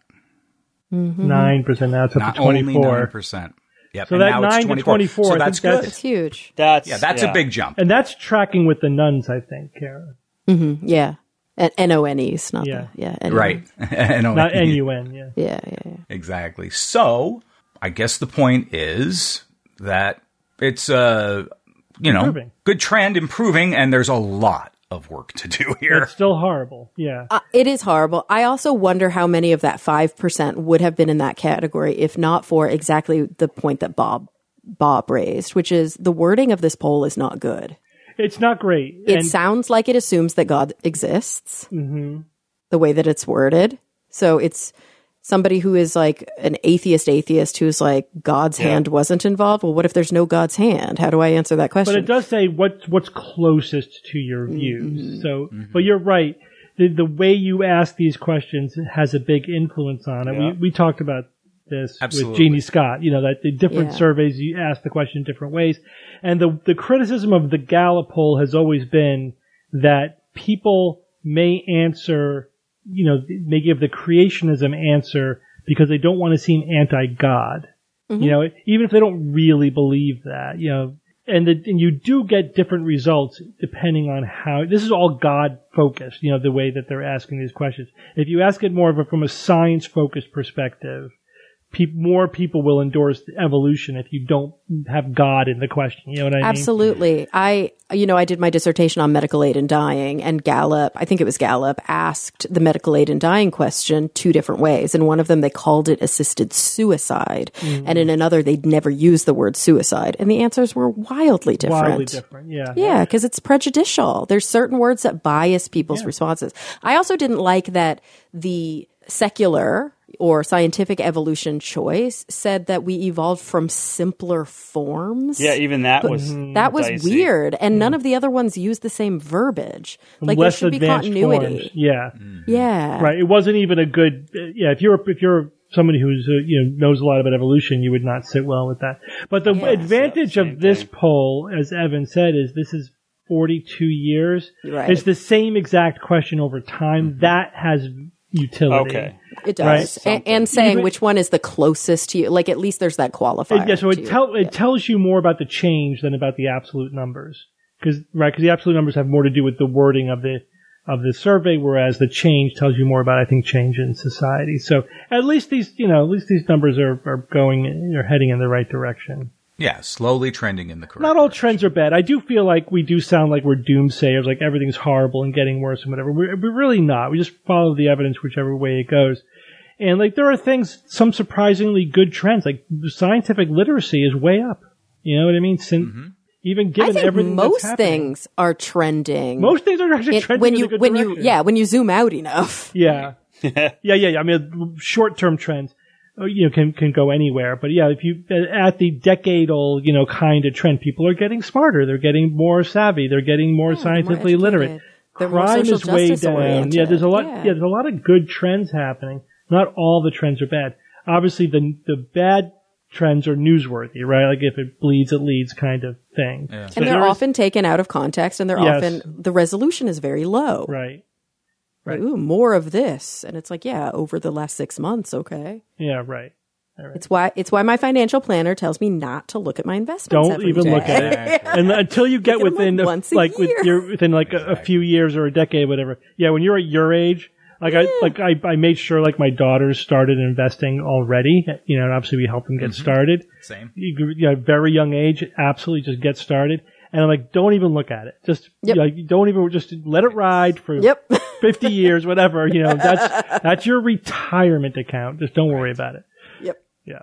Nine percent now. It's up Not to only twenty-four. nine percent. Yep. So and that now nine it's to twenty-four. twenty-four, So I that's think good. It's huge. That's Yeah, that's yeah. a big jump. And that's tracking with the nuns, I think, Kara. hmm Yeah. And N O N Es, not Yeah. the, yeah. N O N. Right. N O N. Not N U N, yeah. Yeah, yeah, yeah. Exactly. So I guess the point is that it's a, you know, Improving. good trend, improving, and there's a lot of work to do here. It's still horrible. Yeah. Uh, it is horrible. I also wonder how many of that five percent would have been in that category if not for exactly the point that Bob Bob raised, which is the wording of this poll is not good. It's not great. It And- sounds like it assumes that God exists, mm-hmm. the way that it's worded. So it's somebody who is like an atheist atheist who's like, God's Yeah. hand wasn't involved. Well, what if there's no God's hand? How do I answer that question? But it does say what's what's closest to your views. So, but you're right. The, the way you ask these questions has a big influence on it. Yeah. We we talked about this Absolutely. with Jeannie Scott. You know that the different Yeah. surveys you ask the question different ways, and the the criticism of the Gallup poll has always been that people may answer, you know, may give the creationism answer because they don't want to seem anti-God. You know, even if they don't really believe that, you know, and, the, and you do get different results depending on how, this is all God focused, you know, the way that they're asking these questions. If you ask it more of a, from a science focused perspective, pe- more people will endorse evolution if you don't have God in the question. You know what I mean? Absolutely. I, you know, I did my dissertation on medical aid in dying, and Gallup, I think it was Gallup, asked the medical aid in dying question two different ways. In one of them, they called it assisted suicide. Mm-hmm. And in another, they'd never used the word suicide. And the answers were wildly different. Wildly different, yeah. Yeah, because it's prejudicial. There's certain words that bias people's responses. I also didn't like that the secular or scientific evolution choice said that we evolved from simpler forms. Yeah, even that was That was dicey. weird, and none of the other ones use the same verbiage. Like there Less should be advanced continuity. forms. Yeah. Yeah, Right. It wasn't even a good, uh, yeah, if you're, if you're somebody who's, uh, you know, knows a lot about evolution, you would not sit well with that. But the Yeah. advantage Same of this thing. poll, as Evan said, is this is forty-two years. Right. It's the same exact question over time. That has utility. Okay. it does. Right. And, and saying Even- which one is the closest to you, like at least there's that qualifier. It, yeah, so to it, tell, it. it tells you more about the change than about the absolute numbers. Cause, right, because the absolute numbers have more to do with the wording of the, of the survey, whereas the change tells you more about, I think, change in society. So at least these, you know, at least these numbers are, are going, are heading in the right direction. Yeah, slowly trending in the correct Not all direction. trends are bad. I do feel like we do sound like we're doomsayers, like everything's horrible and getting worse and whatever. We're, we're really not. We just follow the evidence whichever way it goes. And like there are things, some surprisingly good trends, like scientific literacy is way up. You know what I mean? Since, even I given think everything most that's happening. things are trending. Most things are actually It- trending when in you a good when you direction. yeah when you zoom out enough. Yeah. yeah, yeah, yeah. I mean, short-term trends, uh, you know, can can go anywhere. But yeah, if you at the decadal, you know, kind of trend, people are getting smarter. They're getting more savvy. They're getting more Yeah, they're more scientifically literate. educated. They're more Crime social is way justice down. oriented. Yeah, there's a lot. Yeah. Yeah. there's a lot of good trends happening. Not all the trends are bad. Obviously, the the bad trends are newsworthy, right? Like if it bleeds, it leads, kind of thing. Yeah. So And they're there is- often taken out of context, and they're Yes. often the resolution is very low. right. Like, ooh, more of this, and it's like, yeah, over the last six months, okay. Yeah, right. All right. It's why it's why my financial planner tells me not to look at my investments. Don't every even look day. at it. And until you get Look at 'em, within like, a- once a like with year. your within like a, a few years or a decade, whatever. Yeah, when you're at your age, like I like I, I made sure like my daughters started investing already. You know, and obviously we help them get started. Same. You, you know, very young age, absolutely just get started. And I'm like, don't even look at it. Just Yep. you know, don't even just let it ride for Yep. fifty years, whatever. You know, that's that's your retirement account. Just don't worry about it. Yep. Yeah.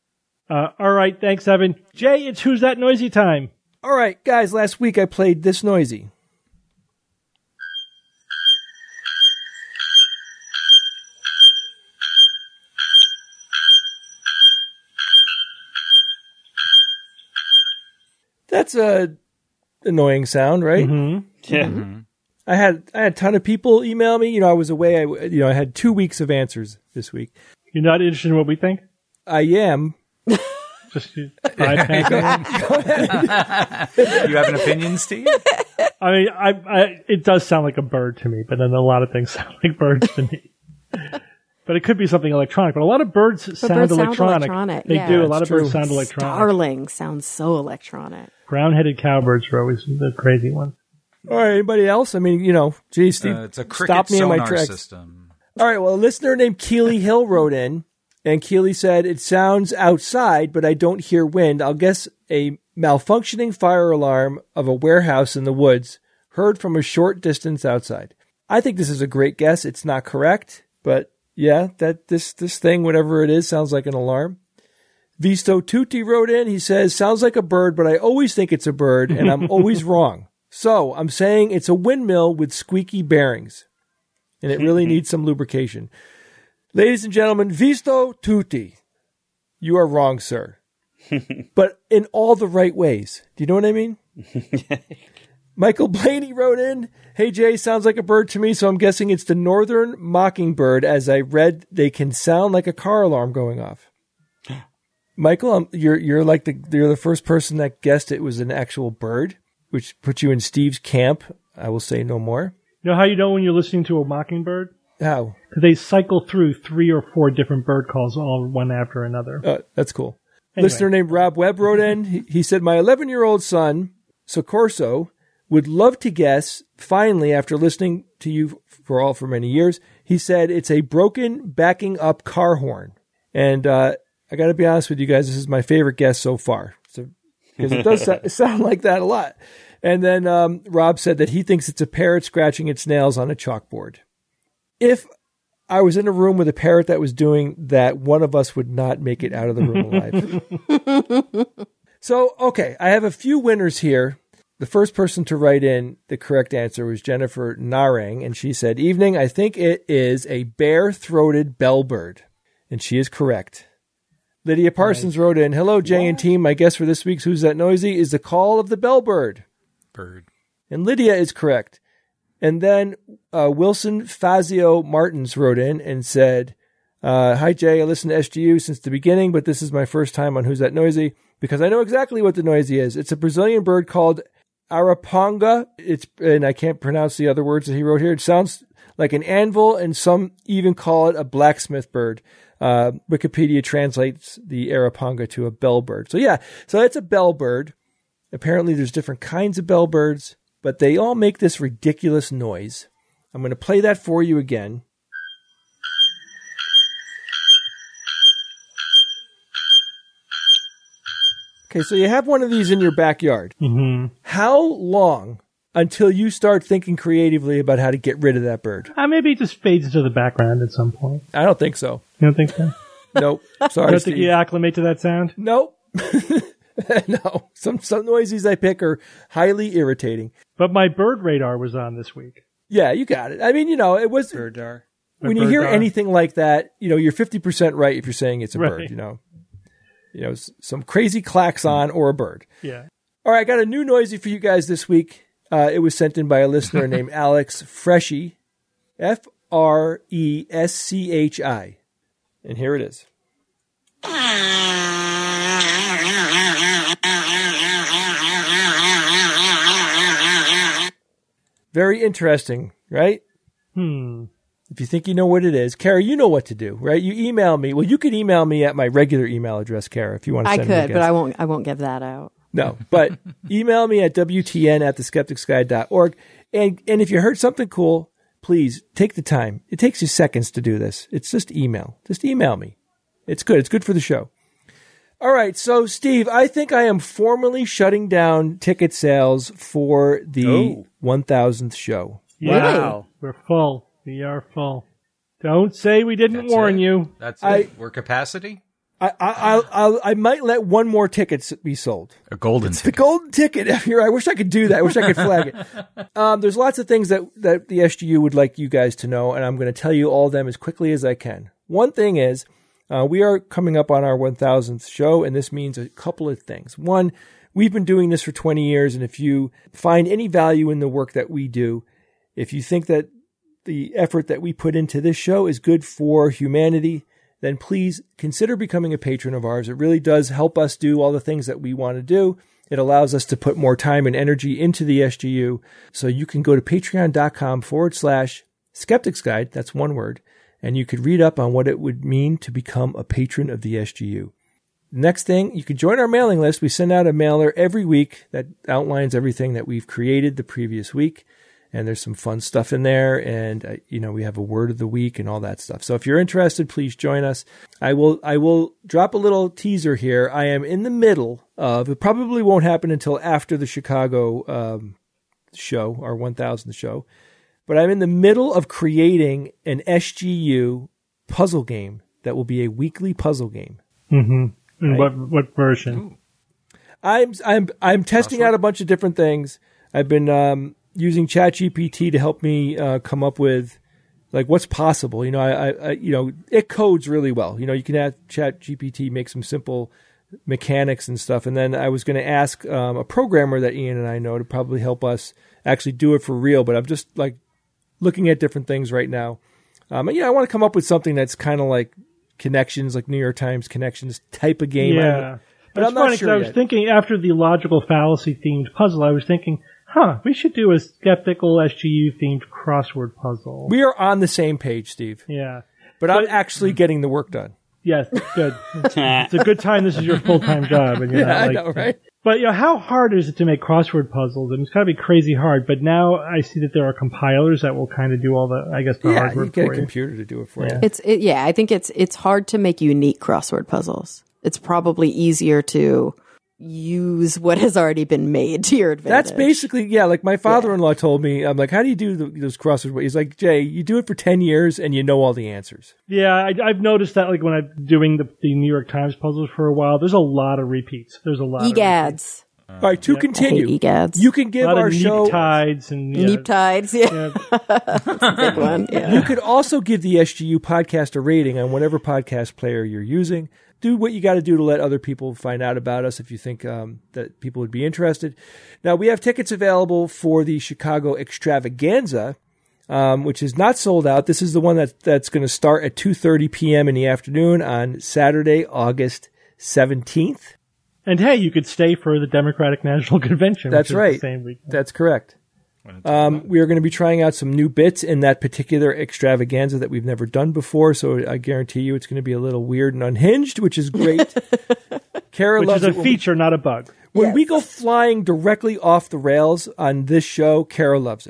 Uh, all right. Thanks, Evan. Jay, it's Who's That Noisy time. All right, guys, last week I played This Noisy. That's a annoying sound, right? Mm-hmm. Yeah. Mm-hmm. I had I had a ton of people email me. You know, I was away. I you know I had two weeks of answers this week. You're not interested in what we think? I am. Just bypass Do you have an opinion, Steve? I mean, I, I, it does sound like a bird to me, but then a lot of things sound like birds to me. But it could be something electronic. But a lot of birds But sound birds sound electronic. electronic, They yeah. do. A That's lot of true. birds sound electronic. Starling sounds so electronic. Brown-headed cowbirds are always the crazy ones. All right, anybody else? I mean, you know, geez, Steve, Uh, it's a cricket stop me in my sonar tracks. system. All right, well, a listener named Keely Hill wrote in, and Keely said, it sounds outside, but I don't hear wind. I'll guess a malfunctioning fire alarm of a warehouse in the woods, heard from a short distance outside. I think this is a great guess. It's not correct, but yeah, that this this thing, whatever it is, sounds like an alarm. Visto Tutti wrote in. He says, sounds like a bird, but I always think it's a bird, and I'm always wrong. So I'm saying it's a windmill with squeaky bearings, and it really needs some lubrication. Ladies and gentlemen, Visto Tutti, you are wrong, sir. But in all the right ways. Do you know what I mean? Michael Blaney wrote in, hey, Jay, sounds like a bird to me, so I'm guessing it's the northern mockingbird. As I read, they can sound like a car alarm going off. Michael, um, you're you're like the you're the first person that guessed it was an actual bird, which puts you in Steve's camp. I will say no more. You know how you know when you're listening to a mockingbird? How? Because they cycle through three or four different bird calls, all one after another. Uh, that's cool. Anyway. Listener named Rob Webb wrote in. He, he said, my eleven-year-old son, Socorso, would love to guess, finally, after listening to you for all for many years, he said it's a broken backing up car horn. And uh, I got to be honest with you guys, this is my favorite guess so far. So, because it does so- sound like that a lot. And then um, Rob said that he thinks it's a parrot scratching its nails on a chalkboard. If I was in a room with a parrot that was doing that, one of us would not make it out of the room alive. So, okay, I have a few winners here. The first person to write in the correct answer was Jennifer Narang, and she said, evening, I think it is a bare-throated bellbird. And she is correct. Lydia Parsons wrote in, hello, Jay and team. My guess for this week's Who's That Noisy is the call of the bellbird. Bird. And Lydia is correct. And then uh, Wilson Fazio Martins wrote in and said, uh, hi, Jay. I listened to S G U since the beginning, but this is my first time on Who's That Noisy because I know exactly what the noisy is. It's a Brazilian bird called Araponga. It's, and I can't pronounce the other words that he wrote here. It sounds like an anvil, and some even call it a blacksmith bird. Uh, Wikipedia translates the Araponga to a bellbird. So yeah, so it's a bellbird. Apparently there's different kinds of bellbirds, but they all make this ridiculous noise. I'm going to play that for you again. Okay, so you have one of these in your backyard. Mm-hmm. How long until you start thinking creatively about how to get rid of that bird? Uh, maybe it just fades into the background at some point. I don't think so. You don't think so? Nope. I Sorry, don't Steve. think you acclimate to that sound? Nope. No. Some some noises I pick are highly irritating. But my bird radar was on this week. Yeah, you got it. I mean, you know, it was Birdar. when My you hear birdar. anything like that, you know, you're fifty percent right if you're saying it's a Right. bird, you know. You know, s- some crazy klaxon or a bird. Yeah. All right, I got a new noisy for you guys this week. Uh, it was sent in by a listener named Alex Freshy, F R E S C H I. And here it is. Very interesting, right? Hmm. If you think you know what it is, Kara, you know what to do, right? You email me. Well, you could email me at my regular email address, Kara, if you want to I send me a could, guess. but I won't. I won't give that out. No, but email me at W T N at the skeptics guide dot org. And, and if you heard something cool, please take the time. It takes you seconds to do this. It's just email. Just email me. It's good. It's good for the show. All right. So, Steve, I think I am formally shutting down ticket sales for the Oh. one thousandth show. Yeah. Wow. We're full. We are full. Don't say we didn't That's warn it? you. That's I- it. We're capacity? I, I, I'll, I'll, I might let one more ticket be sold. A golden The ticket. golden ticket. I wish I could do that. I wish I could flag it. Um, there's lots of things that, that the S G U would like you guys to know, and I'm going to tell you all of them as quickly as I can. One thing is, Uh, we are coming up on our one thousandth show, and this means a couple of things. One, we've been doing this for twenty years, and if you find any value in the work that we do, if you think that the effort that we put into this show is good for humanity, then please consider becoming a patron of ours. It really does help us do all the things that we want to do. It allows us to put more time and energy into the S G U. So you can go to patreon.com forward slash Skeptics Guide. That's one word. And you could read up on what it would mean to become a patron of the S G U. Next thing, you can join our mailing list. We send out a mailer every week that outlines everything that we've created the previous week. And there's some fun stuff in there. And, uh, you know, we have a word of the week and all that stuff. So if you're interested, please join us. I will, I will drop a little teaser here. I am in the middle of, it probably won't happen until after the Chicago um, show, our one thousandth show. But I'm in the middle of creating an S G U puzzle game that will be a weekly puzzle game. Mm-hmm. And Right. what what version? I'm I'm I'm testing out a bunch of different things. I've been um, using ChatGPT to help me uh, come up with like what's possible. You know, I, I, I you know it codes really well. You know, you can have ChatGPT make some simple mechanics and stuff. And then I was going to ask um, a programmer that Ian and I know to probably help us actually do it for real. But I'm just like looking at different things right now. Um, and, yeah, I want to come up with something that's kind of like Connections, like New York Times Connections type of game. Yeah. But That's I'm not funny because sure I was yet. thinking after the logical fallacy themed puzzle, I was thinking, huh, we should do a skeptical S G U themed crossword puzzle. We are on the same page, Steve. yeah. But, I'm actually getting the work done. Yes, good. It's, it's a good time this is your full-time job. And you're Yeah, not I like, know, right? But you know, how hard is it to make crossword puzzles? I mean, it's got to be crazy hard. But now I see that there are compilers that will kind of do all the, I guess, the Yeah, hard you work get a for you. computer to do it for Yeah. you. It's it, yeah, I think it's it's hard to make unique crossword puzzles. It's probably easier to use what has already been made to your advantage. That's basically, yeah, like my father-in-law told me, I'm like, how do you do the, those crossword? He's like, Jay, you do it for ten years and you know all the answers. Yeah, I, I've noticed that like when I'm doing the, the New York Times puzzles for a while, there's a lot of repeats. There's a lot of repeats. egads. All right, to continue, egads. you can give A lot our of neep show... tides and yeah, Neep tides, yeah. yeah. That's a big one. Yeah. You could also give the S G U podcast a rating on whatever podcast player you're using. Do what you got to do to let other people find out about us if you think um, that people would be interested. Now, we have tickets available for the Chicago Extravaganza, um, which is not sold out. This is the one that, that's going to start at two thirty p.m. in the afternoon on Saturday, August seventeenth. And hey, you could stay for the Democratic National Convention. That's which is right. The same week. That's correct. Um, we are going to be trying out some new bits in that particular extravaganza that we've never done before. So I guarantee you it's going to be a little weird and unhinged, which is great. Kara Which loves is a it when we- feature, not a bug. When Yes. we go flying directly off the rails on this show, Kara loves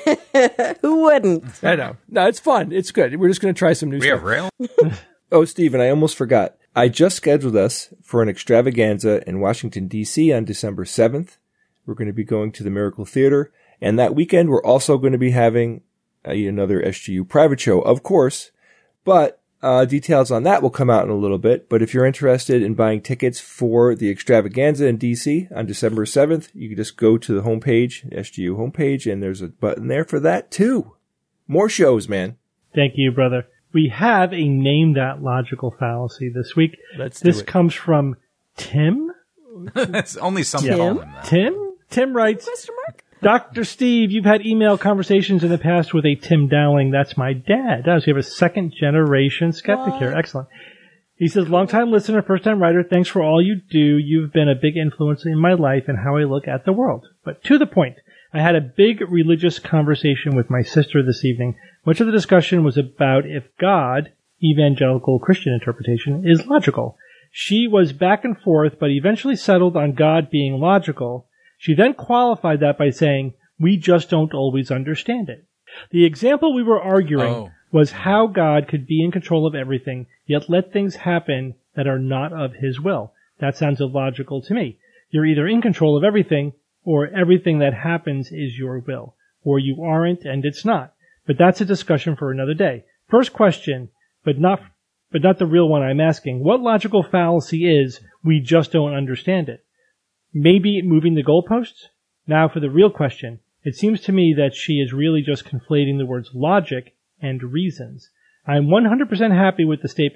it. Who wouldn't? I know. No, it's fun. It's good. We're just going to try some new We stuff. have rail. Oh, Steven, I almost forgot. I just scheduled us for an extravaganza in Washington, D C on December seventh. We're going to be going to the Miracle Theater. And that weekend, we're also going to be having uh, another S G U private show, of course. But uh, details on that will come out in a little bit. But if you're interested in buying tickets for the extravaganza in D C on December seventh, you can just go to the homepage, S G U homepage, and there's a button there for that too. More shows, man. Thank you, brother. We have a Name That Logical Fallacy this week. Let's do This it. comes from Tim. It's only some Yeah. call him that. Tim? Tim writes, Question mark? Doctor Steve, you've had email conversations in the past with a Tim Dowling. That's my dad. Oh, so you have a second generation skeptic here. Excellent. He says, longtime listener, first time writer, thanks for all you do. You've been a big influence in my life and how I look at the world. But to the point, I had a big religious conversation with my sister this evening. Much of the discussion was about if God, evangelical Christian interpretation, is logical. She was back and forth, but eventually settled on God being logical. She then qualified that by saying, we just don't always understand it. The example we were arguing Oh. was how God could be in control of everything, yet let things happen that are not of his will. That sounds illogical to me. You're either in control of everything, or everything that happens is your will. Or you aren't, and it's not. But that's a discussion for another day. First question, but not, but not the real one I'm asking. What logical fallacy is, we just don't understand it? Maybe moving the goalposts? Now for the real question. It seems to me that she is really just conflating the words logic and reasons. I'm one hundred percent happy with the statement,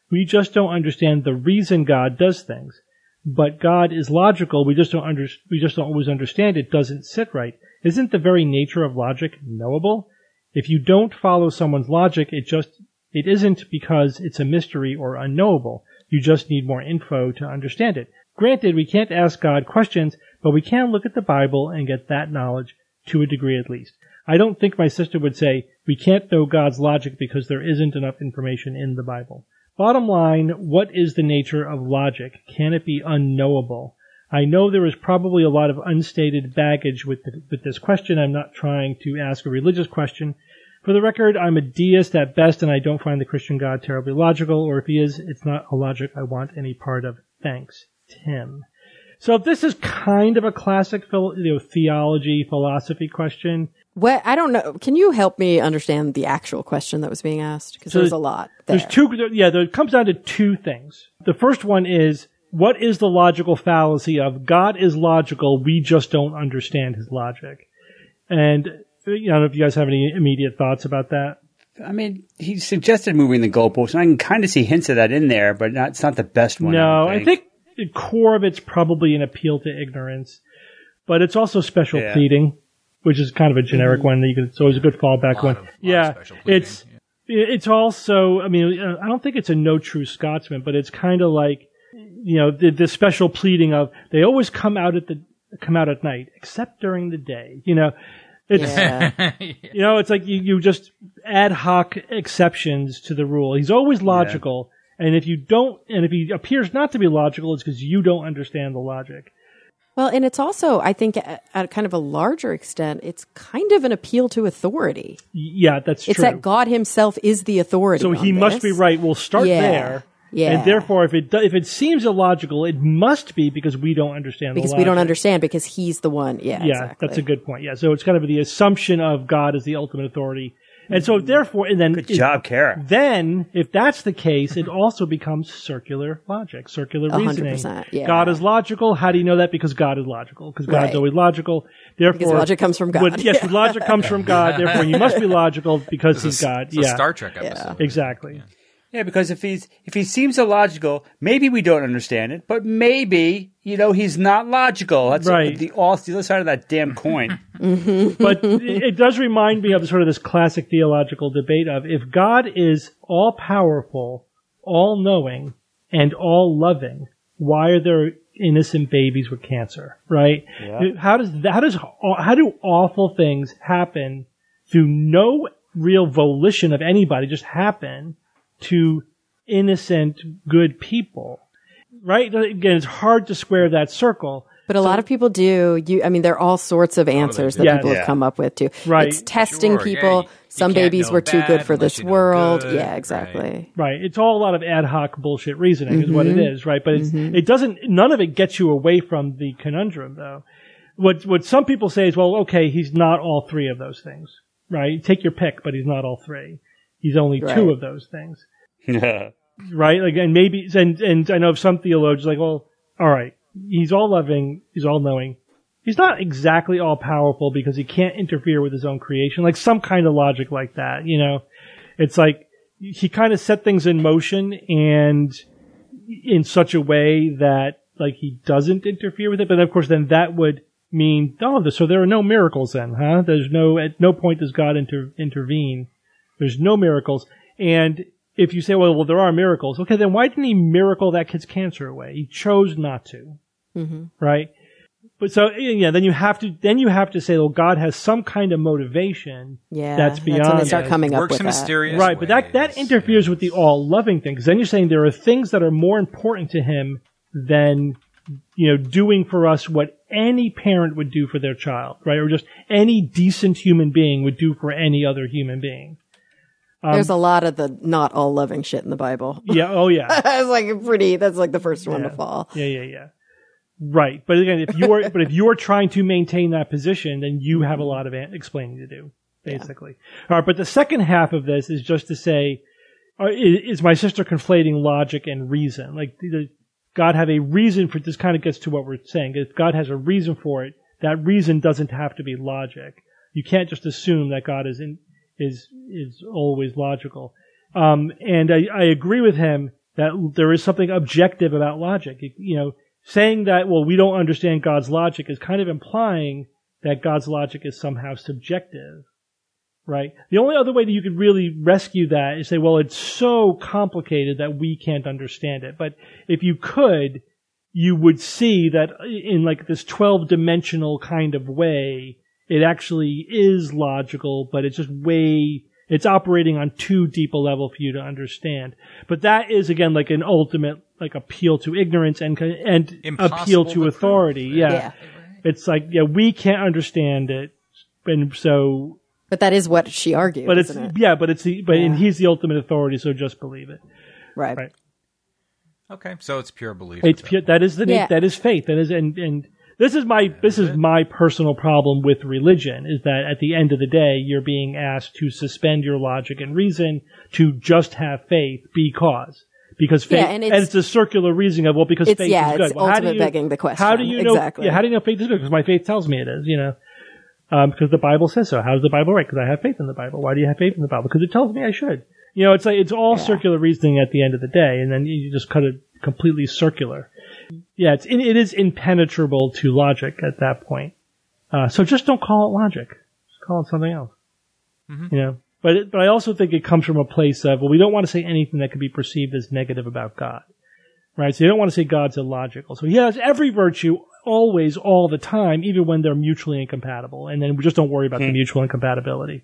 We just don't understand the reason God does things. But God is logical. We just don't under, we just don't always understand it. Doesn't sit right. Isn't the very nature of logic knowable? If you don't follow someone's logic, it just, it isn't because it's a mystery or unknowable. You just need more info to understand it. Granted, we can't ask God questions, but we can look at the Bible and get that knowledge to a degree at least. I don't think my sister would say, we can't know God's logic because there isn't enough information in the Bible. Bottom line, what is the nature of logic? Can it be unknowable? I know there is probably a lot of unstated baggage with the, with this question. I'm not trying to ask a religious question. For the record, I'm a deist at best, and I don't find the Christian God terribly logical, or if he is, it's not a logic I want any part of. Thanks, Tim. So this is kind of a classic you know, theology, philosophy question. What I don't know. Can you help me understand the actual question that was being asked? Because So there's a lot there. There's two, yeah, there, it comes down to two things. The first one is, what is the logical fallacy of God is logical, we just don't understand his logic? And I don't know if you guys have any immediate thoughts about that. I mean, he suggested moving the goalpost, and I can kind of see hints of that in there, but not, it's not the best one. No, I, I think the core of it's probably an appeal to ignorance, but it's also special Yeah. pleading, which is kind of a generic one. That you can, it's always a good fallback Lot one. of- lot of yeah, special pleading, it's it's also. I mean, I don't think it's a no true Scotsman, but it's kind of like you know the, the special pleading of they always come out at the come out at night, except during the day. You know, it's Yeah. you know it's like you, you just ad hoc exceptions to the rule. He's always logical. And if you don't, and if he appears not to be logical, it's because you don't understand the logic. Well, and it's also, I think, at, at kind of a larger extent, it's kind of an appeal to authority. Y- Yeah, that's It's true. that God himself is the authority. so on he must be this. right. We'll start Yeah. there. Yeah. And therefore, if it do, if it seems illogical, it must be because we don't understand Because the we logic. don't understand, because he's the one. Yeah, Yeah, exactly. that's a good point. Yeah, so it's kind of the assumption of God as the ultimate authority. And so therefore, and then Good it- job, Kara. Then, if that's the case, it also becomes circular logic, circular A hundred reasoning. percent, yeah. God is logical. How do you know that? Because God is logical. Because God's Right. always logical. Therefore, Because logic comes from God. But, yes, logic comes from God. Therefore, he must be logical because It's he's a, God. it's a Yeah, Star Trek episode. exactly. Yeah, because if he's if he seems illogical, maybe we don't understand it, but maybe you know he's not logical. That's Right. the all the other side of that damn coin. But it, it does remind me of sort of this classic theological debate of if God is all powerful, all knowing, and all loving, why are there innocent babies with cancer? Right? Yeah. How does how does how do awful things happen through no real volition of anybody, just happen to innocent, good people? Right? Again, it's hard to square that circle. But a lot of people do. You, I mean, there are all sorts of answers that do. people Yeah. have come up with too. Right. It's testing Sure, people. yeah, you- Some you can't babies know were too good bad for unless this you know world. good, Yeah, right. exactly. Right. It's all a lot of ad hoc bullshit reasoning is what Mm-hmm. it is, right? But it's, it doesn't, none of it gets you away from the conundrum though. What, what some people say is, well, okay, he's not all three of those things, right? Take your pick, but he's not all three. He's only Right. two of those things, Yeah. right? Like, and maybe, and, and I know some theologians are like, well, all right, he's all loving, he's all knowing. He's not exactly all powerful because he can't interfere with his own creation, like some kind of logic like that, you know? It's like he kind of set things in motion and in such a way that like he doesn't interfere with it. But of course, then that would mean, oh, so there are no miracles then, huh? There's no, at no point does God inter- intervene. There's no miracles. And if you say, well, well, there are miracles. Okay, then why didn't he miracle that kid's cancer away? He chose not to. Mm-hmm. Right? But so, yeah, then you have to, then you have to say, well, God has some kind of motivation. Yeah, That's when beyond they start that. coming up Works with in that. mysterious Right, but that, that ways, interferes yeah. with the all loving thing. Because then you're saying there are things that are more important to him than, you know, doing for us what any parent would do for their child, right? Or just any decent human being would do for any other human being. There's a lot of the not all loving shit in the Bible. Yeah, oh yeah. That's like a pretty. That's like the first one Yeah. to fall. Yeah, yeah, yeah. Right. But again, if you are, but if you are trying to maintain that position, then you have a lot of an- explaining to do, basically. All right. But the second half of this is just to say, uh, is, is my sister conflating logic and reason? Like, does God have a reason for, this kind of gets to what we're saying. If God has a reason for it, that reason doesn't have to be logic. You can't just assume that God is in, is, is always logical. Um, and I, I agree with him that there is something objective about logic. It, you know, saying that, well, we don't understand God's logic is kind of implying that God's logic is somehow subjective, right? The only other way that you could really rescue that is say, well, it's so complicated that we can't understand it. But if you could, you would see that in like this twelve-dimensional kind of way, it actually is logical, but it's just way, it's operating on too deep a level for you to understand. But that is, again, like an ultimate like appeal to ignorance and and Impossible appeal to, to authority. prove. Yeah. Yeah. It's like, yeah, we can't understand it. And so, But that is what she argued, but it's, isn't it? yeah, but it's, the, but and Yeah. he's the ultimate authority, so just believe it. Right. Right. Okay, so it's pure belief. It's at that pure, point. that is the, Yeah. that is faith. That is, and, and this is my, this is my personal problem with religion is that at the end of the day, you're being asked to suspend your logic and reason to just have faith because. Because faith, Yeah, and and it's, it's- a circular reasoning of, well, because It's- faith yeah, is good. it's Well, how do ultimate you, begging the question. How do you know, Exactly. yeah, how do you know faith is good? Because my faith tells me it is, you know. Um, because the Bible says so. How does the Bible write? Because I have faith in the Bible. Why do you have faith in the Bible? Because it tells me I should. You know, it's like, it's all Yeah. circular reasoning at the end of the day, and then you just cut it completely circular. Yeah, it's, it is impenetrable to logic at that point. Uh, so just don't call it logic. Just call it something else. You know? But it, but I also think it comes from a place of, well, we don't want to say anything that could be perceived as negative about God. Right? So you don't want to say God's illogical. So he has every virtue always, all the time, even when they're mutually incompatible. And then we just don't worry about the mutual incompatibility.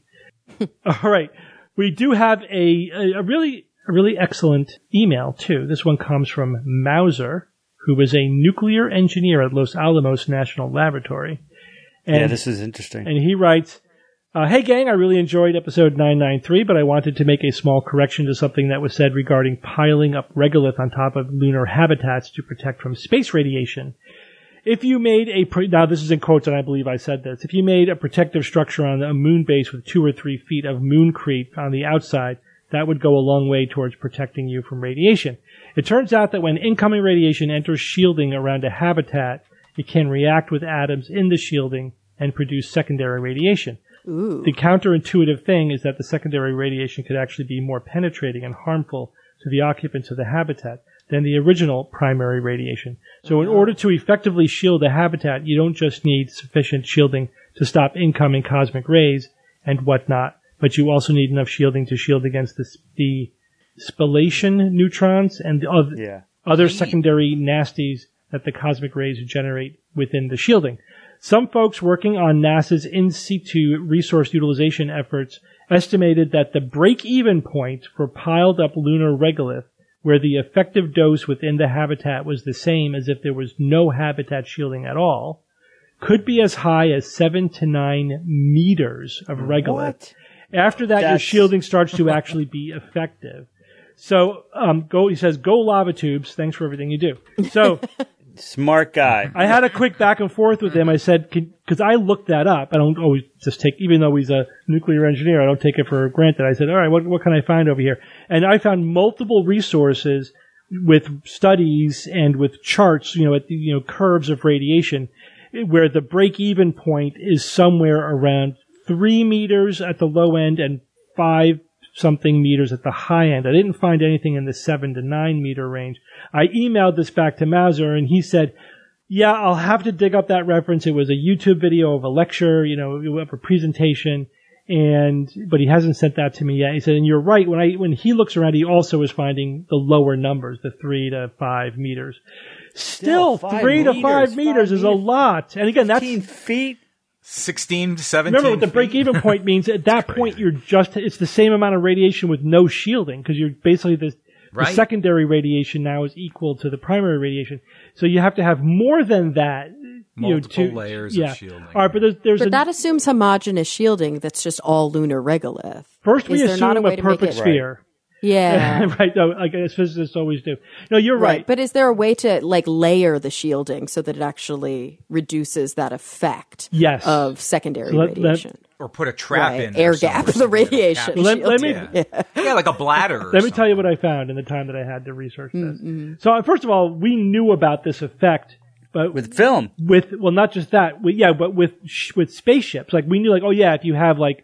All right. We do have a, a, a really, a really excellent email too. This one comes from Mauser, who is a nuclear engineer at Los Alamos National Laboratory. And, yeah, this is interesting. and he writes, uh, hey gang, I really enjoyed episode nine ninety-three, but I wanted to make a small correction to something that was said regarding piling up regolith on top of lunar habitats to protect from space radiation. If you made a, pro- now this is in quotes and I believe I said this, if you made a protective structure on a moon base with two or three feet of moon creep on the outside, that would go a long way towards protecting you from radiation. It turns out that when incoming radiation enters shielding around a habitat, it can react with atoms in the shielding and produce secondary radiation. Ooh. The counterintuitive thing is that the secondary radiation could actually be more penetrating and harmful to the occupants of the habitat than the original primary radiation. So in order to effectively shield a habitat, you don't just need sufficient shielding to stop incoming cosmic rays and whatnot, but you also need enough shielding to shield against the, the spallation neutrons and the other, Yeah. other secondary nasties that the cosmic rays generate within the shielding. Some folks working on NASA's in situ resource utilization efforts estimated that the break-even point for piled up lunar regolith, where the effective dose within the habitat was the same as if there was no habitat shielding at all, could be as high as seven to nine meters of regolith. What? After that, your That's- shielding starts to actually be effective. So, um, go, he says, go lava tubes. Thanks for everything you do. So, Smart guy. I had a quick back and forth with him. I said, because I looked that up. I don't always just take, even though he's a nuclear engineer, I don't take it for granted. I said, all right, what, what can I find over here? And I found multiple resources with studies and with charts, you know, at the, you know, curves of radiation, where the break-even point is somewhere around three meters at the low end and five something meters at the high end. I didn't find anything in the seven to nine meter range. I emailed this back to Mauser and he said, yeah, I'll have to dig up that reference. It was a YouTube video of a lecture, you know, of a presentation, and, but he hasn't sent that to me yet. He said, and you're right, when I, when he looks around, he also is finding the lower numbers, the three to five meters. Still, Still, five three to meters, five meters five is a meters. lot. And again, that's, fifteen feet. sixteen to seventeen. remember, what the feet. break-even point means at that point, you're just, it's the same amount of radiation with no shielding, because you're basically the, Right. the secondary radiation now is equal to the primary radiation. So you have to have more than that. You Multiple know, to, layers yeah. of shielding. All right, but there's, there's But a, that assumes homogeneous shielding that's just all lunar regolith. first we Is there not assume a way a to make perfect it- sphere. Yeah. right, no, like as physicists always do. No, you're right. Right. But is there a way to like layer the shielding so that it actually reduces that effect Yes. of secondary So let- let- radiation? Or put a trap Right. in. Air there somewhere gap, the so you have a radiation. cap- Let- let me- yeah. yeah, like a bladder. or Let me tell you what something. I found in the time that I had to research this. So uh, first of all, we knew about this effect, but With film. with well, not just that, we, yeah, but with sh- with spaceships, like we knew, like oh yeah, if you have like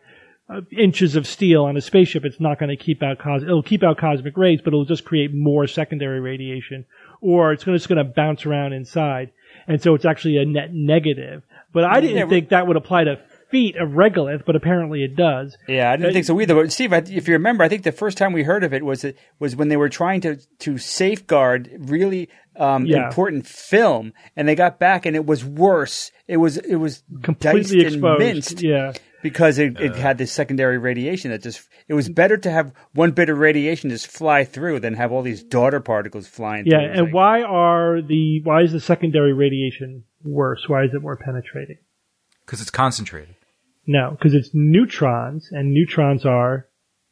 uh, inches of steel on a spaceship, it's not going to keep out cos. It'll keep out cosmic rays, but it'll just create more secondary radiation, or it's gonna, just going to bounce around inside, and so it's actually a net negative. But I didn't Yeah, think that would apply to feet of regolith, but apparently it does. Yeah, I didn't Uh, think so either. But Steve, I- if you remember, I think the first time we heard of it was it was when they were trying to to safeguard really um, Yeah. important film, and they got back, and it was worse. It was it was Completely diced and exposed. minced Yeah. because it, it had this secondary radiation that just. It was better to have one bit of radiation just fly through than have all these daughter particles flying. Yeah, through. It was and like- why are the why is the secondary radiation worse? Why is it more penetrating? Because it's concentrated. No, because it's neutrons, and neutrons are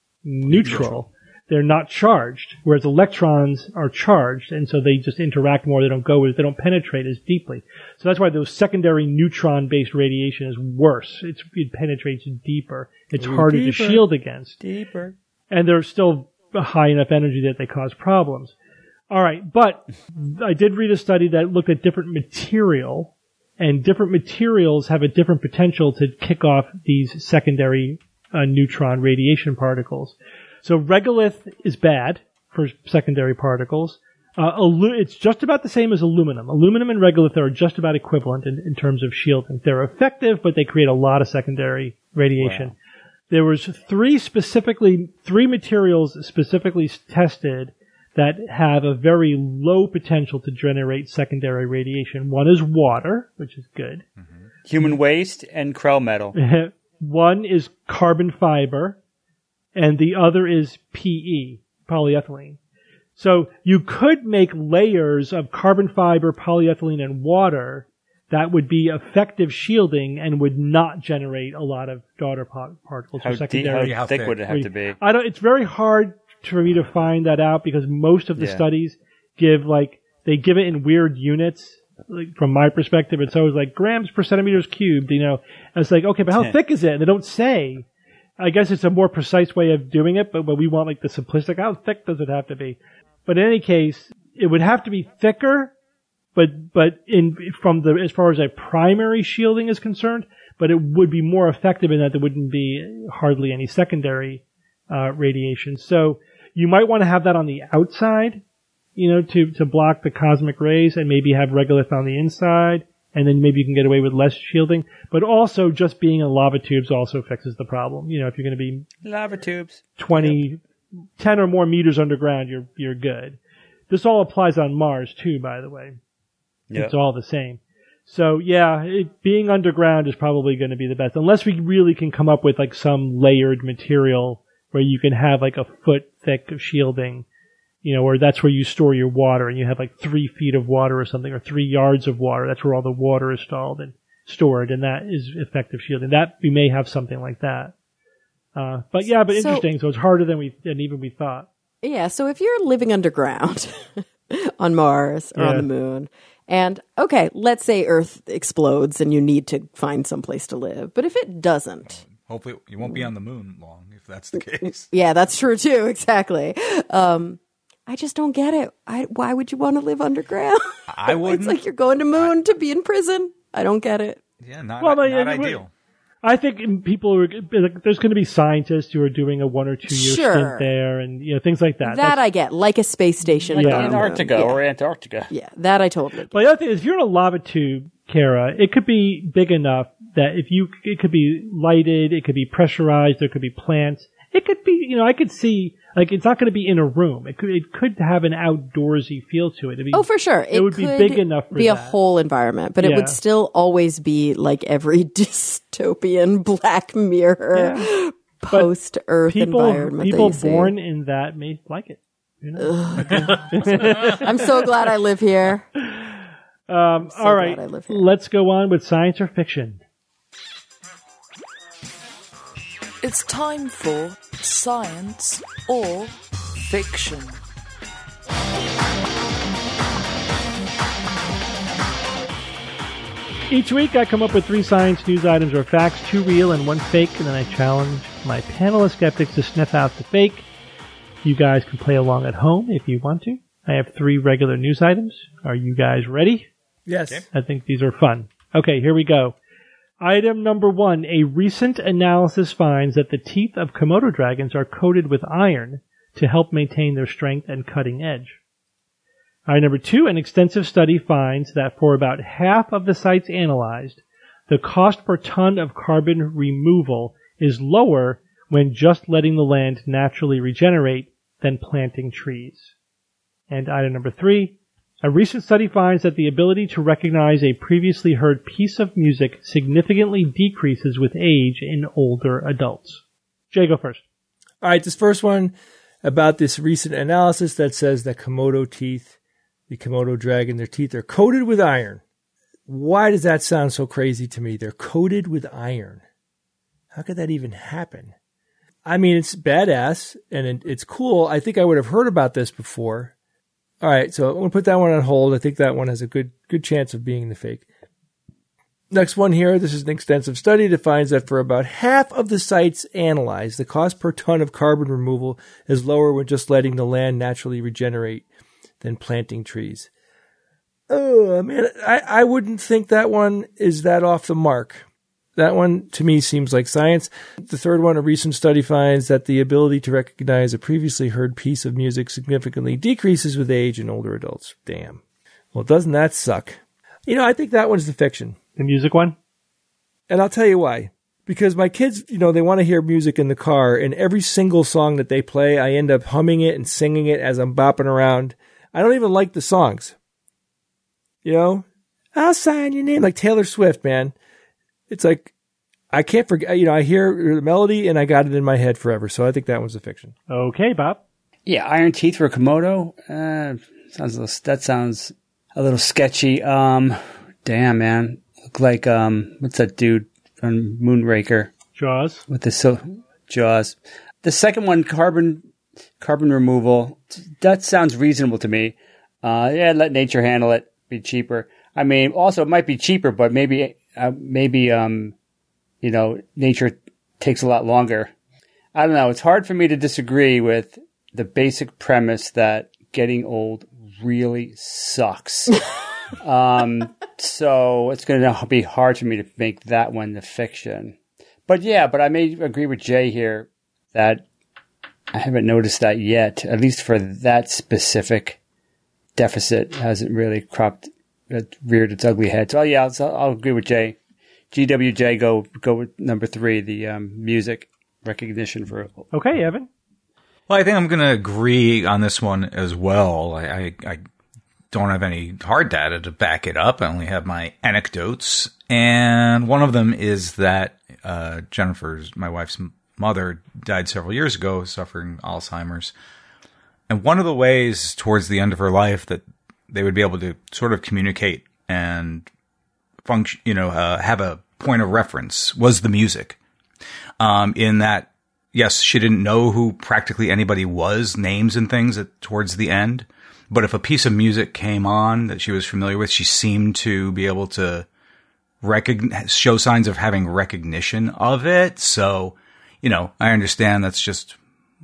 neutral. They're not charged, whereas electrons are charged, and so they just interact more. They don't go, they don't penetrate as deeply. So that's why those secondary neutron-based radiation is worse. It's, it penetrates deeper. It's harder to deeper. shield against. deeper. And they're still high enough energy that they cause problems. All right, but I did read a study that looked at different material, and different materials have a different potential to kick off these secondary uh, neutron radiation particles. So regolith is bad for secondary particles. Uh, alu- it's just about the same as aluminum. Aluminum and regolith are just about equivalent in, in terms of shielding. They're effective, but they create a lot of secondary radiation. Wow. There was three specifically, three materials specifically tested that have a very low potential to generate secondary radiation. One is water, which is good. Human waste and Krell metal. One is carbon fiber, and the other is P E, polyethylene. So you could make layers of carbon fiber, polyethylene, and water that would be effective shielding and would not generate a lot of daughter pa- particles How, or deep, secondary. how How thick thick? would it have to be? I don't. It's very hard for me to find that out because most of the Yeah. studies give like they give it in weird units. Like from my perspective, it's always like grams per centimeters cubed. You know, and it's like okay, but how thick is it? And they don't say. I guess it's a more precise way of doing it, but, but we want like the simplistic. How thick does it have to be? But in any case, it would have to be thicker. But but in from the as far as a primary shielding is concerned, but it would be more effective in that there wouldn't be hardly any secondary uh, radiation. So you might want to have that on the outside, you know, to to block the cosmic rays, and maybe have regolith on the inside, and then maybe you can get away with less shielding. But also, just being in lava tubes also fixes the problem. You know, if you're going to be Lava tubes. twenty, ten or more meters underground, you're you're good. This all applies on Mars too, by the way. Yep. It's all the same. So yeah, it, being underground is probably going to be the best, unless we really can come up with like some layered material where you can have like a foot thick of shielding, you know, or that's where you store your water and you have like three feet of water or something, or three yards of water. That's where all the water is stored and stored, and that is effective shielding. That we may have something like that. Uh, but yeah, but So- interesting. So it's harder than we than even we thought. Yeah, so if you're living underground on Mars or on Yeah. the moon, and okay, let's say Earth explodes and you need to find some place to live, but if it doesn't, Hopefully, you won't be on the moon long if that's the case. yeah, that's true too, exactly. Um, I just don't get it. I, why would you want to live underground? I wouldn't. It's like you're going to moon to be in prison. I don't get it. Yeah, not, Well, not like, ideal. I think people are, like, there's going to be scientists who are doing a one or two year Sure. stint there, and you know things like that. That That's- I get, like a space station. Like Yeah. on the moon. Antarctica Yeah. or Antarctica. Yeah, that I totally get. But the other thing is, if you're in a lava tube, Kara, it could be big enough that if you, it could be lighted, it could be pressurized, there could be plants. It could be, you know, I could see, like, it's not going to be in a room. It could, it could have an outdoorsy feel to it. It'd be, Oh, for sure. It, would be could big enough for be a that. whole environment, but it Yeah. would still always be like every dystopian Black Mirror post Earth people, environment. that people you see. born in that may like it. You know? I'm so glad I live here. Um, so all right, glad I live here. let's go on with science or fiction. It's time for science or fiction. Each week I come up with three science news items or facts, two real and one fake, and then I challenge my panel of skeptics to sniff out the fake. You guys can play along at home if you want to. I have three regular news items. Are you guys ready? Yes. I think these are fun. Okay, here we go. Item number one, a recent analysis finds that the teeth of Komodo dragons are coated with iron to help maintain their strength and cutting edge. Item number two, an extensive study finds that for about half of the sites analyzed, the cost per ton of carbon removal is lower when just letting the land naturally regenerate than planting trees. And item number three, a recent study finds that the ability to recognize a previously heard piece of music significantly decreases with age in older adults. Jay, go first. All right, this first one about this recent analysis that says that Komodo teeth, the Komodo dragon, their teeth are coated with iron. Why does that sound so crazy to me? They're coated with iron. How could that even happen? I mean, it's badass and it's cool. I think I would have heard about this before. All right, so I'm going to put that one on hold. I think that one has a good good chance of being the fake. Next one here, this is an extensive study that finds that for about half of the sites analyzed, the cost per ton of carbon removal is lower when just letting the land naturally regenerate than planting trees. Oh, man, I, I wouldn't think that one is that off the mark. That one, to me, seems like science. The third one, a recent study finds that the ability to recognize a previously heard piece of music significantly decreases with age in older adults. Damn. Well, doesn't that suck? You know, I think that one's the fiction. The music one? And I'll tell you why. Because my kids, you know, they want to hear music in the car, and every single song that they play, I end up humming it and singing it as I'm bopping around. I don't even like the songs. You know? I'll sign your name. Like Taylor Swift, man. It's like, I can't forget, you know, I hear the melody and I got it in my head forever. So I think that one's a fiction. Okay, Bob. Yeah, iron teeth for a Komodo. Uh, sounds a little, that sounds a little sketchy. Um, damn, man. Look like, um, what's that dude from Moonraker? Jaws. With the so, Jaws. The second one, carbon, carbon removal. That sounds reasonable to me. Uh, yeah, let nature handle it. Be cheaper. I mean, also it might be cheaper, but maybe, Uh, maybe, um, you know, nature takes a lot longer. I don't know. It's hard for me to disagree with the basic premise that getting old really sucks. um, so it's going to be hard for me to make that one the fiction. But yeah, but I may agree with Jay here that I haven't noticed that yet, at least for that specific deficit hasn't really cropped It reared its ugly head. So yeah, I'll, I'll agree with Jay. G W J, go go with number three, the um, music recognition for. Okay, Evan. Well, I think I'm going to agree on this one as well. I, I, I don't have any hard data to back it up. I only have my anecdotes, and one of them is that uh, Jennifer's, my wife's mother, died several years ago, suffering Alzheimer's. And one of the ways towards the end of her life that they would be able to sort of communicate and function, you know, uh, have a point of reference was the music. Um, in that, yes, she didn't know who practically anybody was, names and things at, towards the end. But if a piece of music came on that she was familiar with, she seemed to be able to recognize, show signs of having recognition of it. So, you know, I understand that's just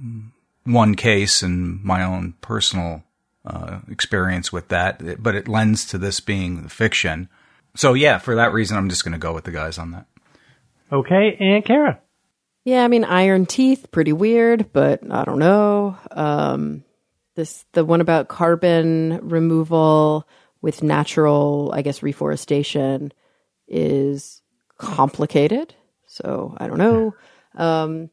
one case in my own personal Uh, experience with that, but it lends to this being fiction. So yeah, for that reason, I'm just going to go with the guys on that. Okay, and Kara. Yeah, I mean, iron teeth, pretty weird, but I don't know. Um, this the one about carbon removal with natural, I guess, reforestation is complicated. So I don't know. Um,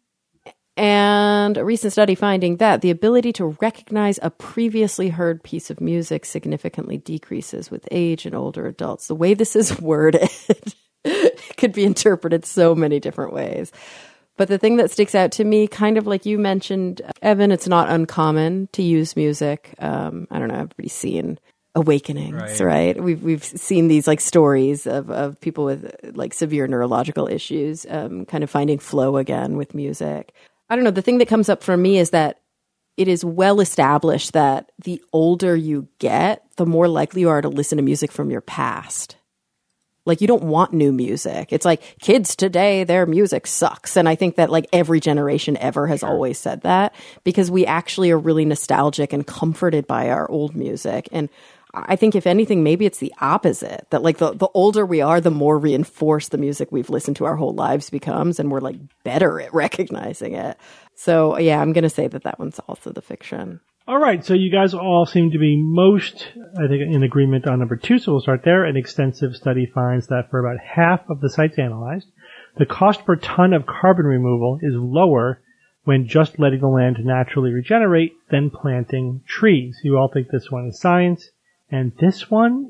And a recent study finding that the ability to recognize a previously heard piece of music significantly decreases with age in older adults. The way this is worded could be interpreted so many different ways. But the thing that sticks out to me, kind of like you mentioned, Evan, it's not uncommon to use music. Um, I don't know, everybody's seen Awakenings, right? right? We've we've seen these like stories of, of people with like severe neurological issues, um, kind of finding flow again with music. I don't know. The thing that comes up for me is that it is well established that the older you get, the more likely you are to listen to music from your past. Like, you don't want new music. It's like kids today, their music sucks. And I think that like every generation ever has sure. always said that, because we actually are really nostalgic and comforted by our old music. And I think if anything, maybe it's the opposite. That like the, the older we are, the more reinforced the music we've listened to our whole lives becomes, and we're like better at recognizing it. So yeah, I'm going to say that that one's also the fiction. All right, so you guys all seem to be most, I think, in agreement on number two, so we'll start there. An extensive study finds that for about half of the sites analyzed, the cost per ton of carbon removal is lower when just letting the land naturally regenerate than planting trees. You all think this one is science, and this one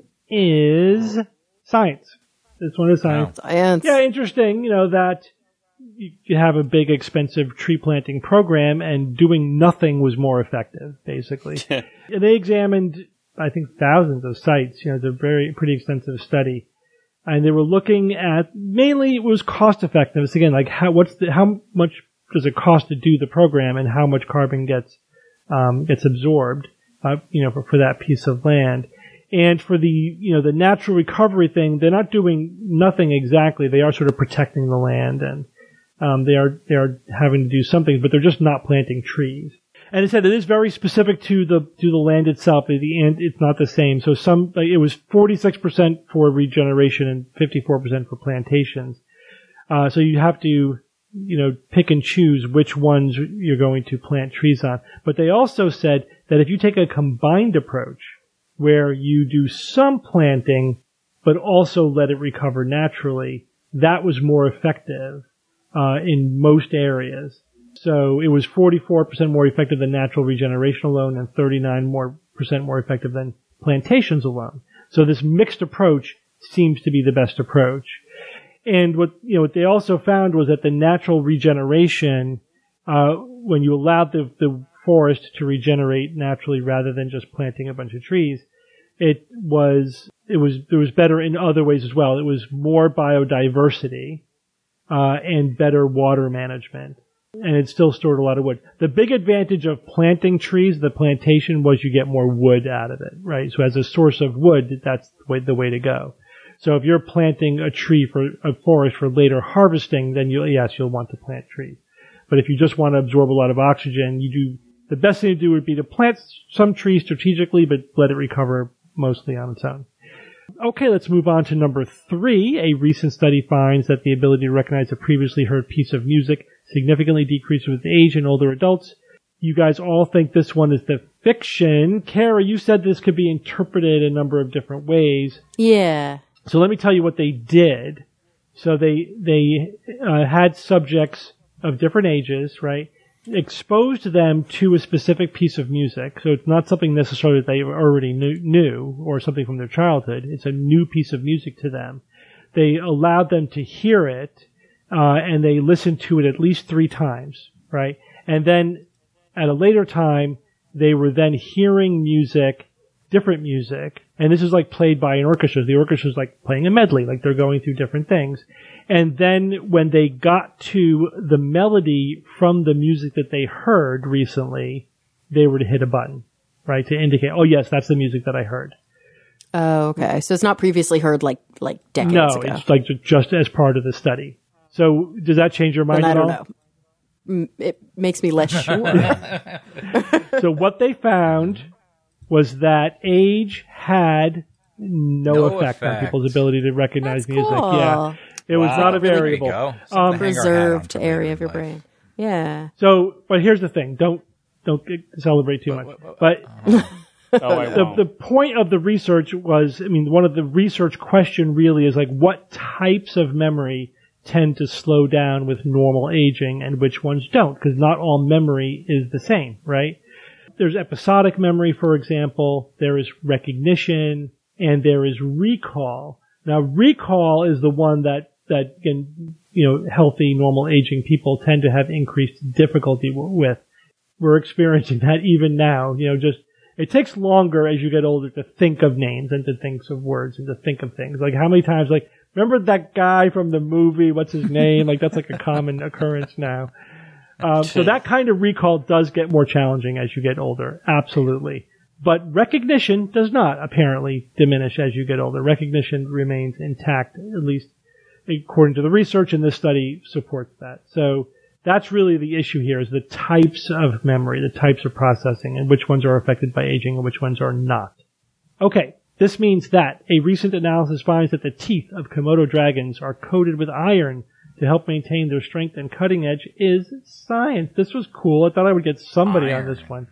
is science. This one is science. Wow. Science. Yeah, interesting, you know, that you have a big, expensive tree planting program, and doing nothing was more effective, basically. They examined, I think, thousands of sites. You know, it's a very, pretty extensive study. And they were looking at, mainly it was cost effectiveness. Again, like how, what's the, how much does it cost to do the program, and how much carbon gets, um, gets absorbed, uh, you know, for, for that piece of land. And for the, you know, the natural recovery thing, they're not doing nothing exactly. They are sort of protecting the land, and Um, they are they are having to do something, but they're just not planting trees. And it said it is very specific to the to the land itself. The and it's not the same. So some like it was forty-six percent for regeneration and fifty-four percent for plantations. Uh, so you have to you know pick and choose which ones you're going to plant trees on. But they also said that if you take a combined approach where you do some planting but also let it recover naturally, that was more effective. Uh, in most areas. So it was forty-four percent more effective than natural regeneration alone, and thirty-nine more percent more effective than plantations alone. So this mixed approach seems to be the best approach. And what, you know, what they also found was that the natural regeneration, uh, when you allowed the, the forest to regenerate naturally rather than just planting a bunch of trees, it was, it was, it was better in other ways as well. It was more biodiversity. Uh, and better water management. And it still stored a lot of wood. The big advantage of planting trees, the plantation, was you get more wood out of it, right? So as a source of wood, that's the way, the way to go. So if you're planting a tree for a forest for later harvesting, then you, yes, you'll want to plant trees. But if you just want to absorb a lot of oxygen, you do, the best thing to do would be to plant some trees strategically, but let it recover mostly on its own. Okay, let's move on to number three. A recent study finds that the ability to recognize a previously heard piece of music significantly decreases with age in older adults. You guys all think this one is the fiction. Kara, you said this could be interpreted a number of different ways. Yeah. So let me tell you what they did. So they they uh, had subjects of different ages, right? Exposed them to a specific piece of music. So it's not something necessarily that they already knew, knew or something from their childhood. It's a new piece of music to them. They allowed them to hear it, uh, and they listened to it at least three times, right? And then at a later time, they were then hearing music, different music, and this is like played by an orchestra. The orchestra is like playing a medley, like they're going through different things. And then when they got to the melody from the music that they heard recently, they were to hit a button, right, to indicate, oh yes, that's the music that I heard. Oh, okay. So it's not previously heard like like decades no, ago. No, it's like just as part of the study. So does that change your mind then at I all? don't know. It makes me less sure. So what they found was that age had no, No effect, effect. on people's ability to recognize That's music. cool. Yeah. It was Wow. not a There you variable. go. Um, Something to hang our hat on Preserved for area later of your in life. brain. Yeah. So, but here's the thing. Don't, don't get- celebrate too much. But Oh, I the, won't. the point of the research was, I mean, one of the research question really is like, what types of memory tend to slow down with normal aging and which ones don't? Because not all memory is the same, right? There's episodic memory, for example. There is recognition, and there is recall. Now, recall is the one that, that can, you know, healthy, normal aging people tend to have increased difficulty w- with. We're experiencing that even now, you know, just, it takes longer as you get older to think of names and to think of words and to think of things. Like how many times, like, remember that guy from the movie? What's his name? Like that's like a common occurrence now. Um, so that kind of recall does get more challenging as you get older. Absolutely. But recognition does not apparently diminish as you get older. Recognition remains intact, at least according to the research, and this study supports that. So that's really the issue here, is the types of memory, the types of processing, and which ones are affected by aging and which ones are not. Okay, this means that a recent analysis finds that the teeth of Komodo dragons are coated with iron to help maintain their strength and cutting edge is science. This was cool. I thought I would get somebody Iron. on this one.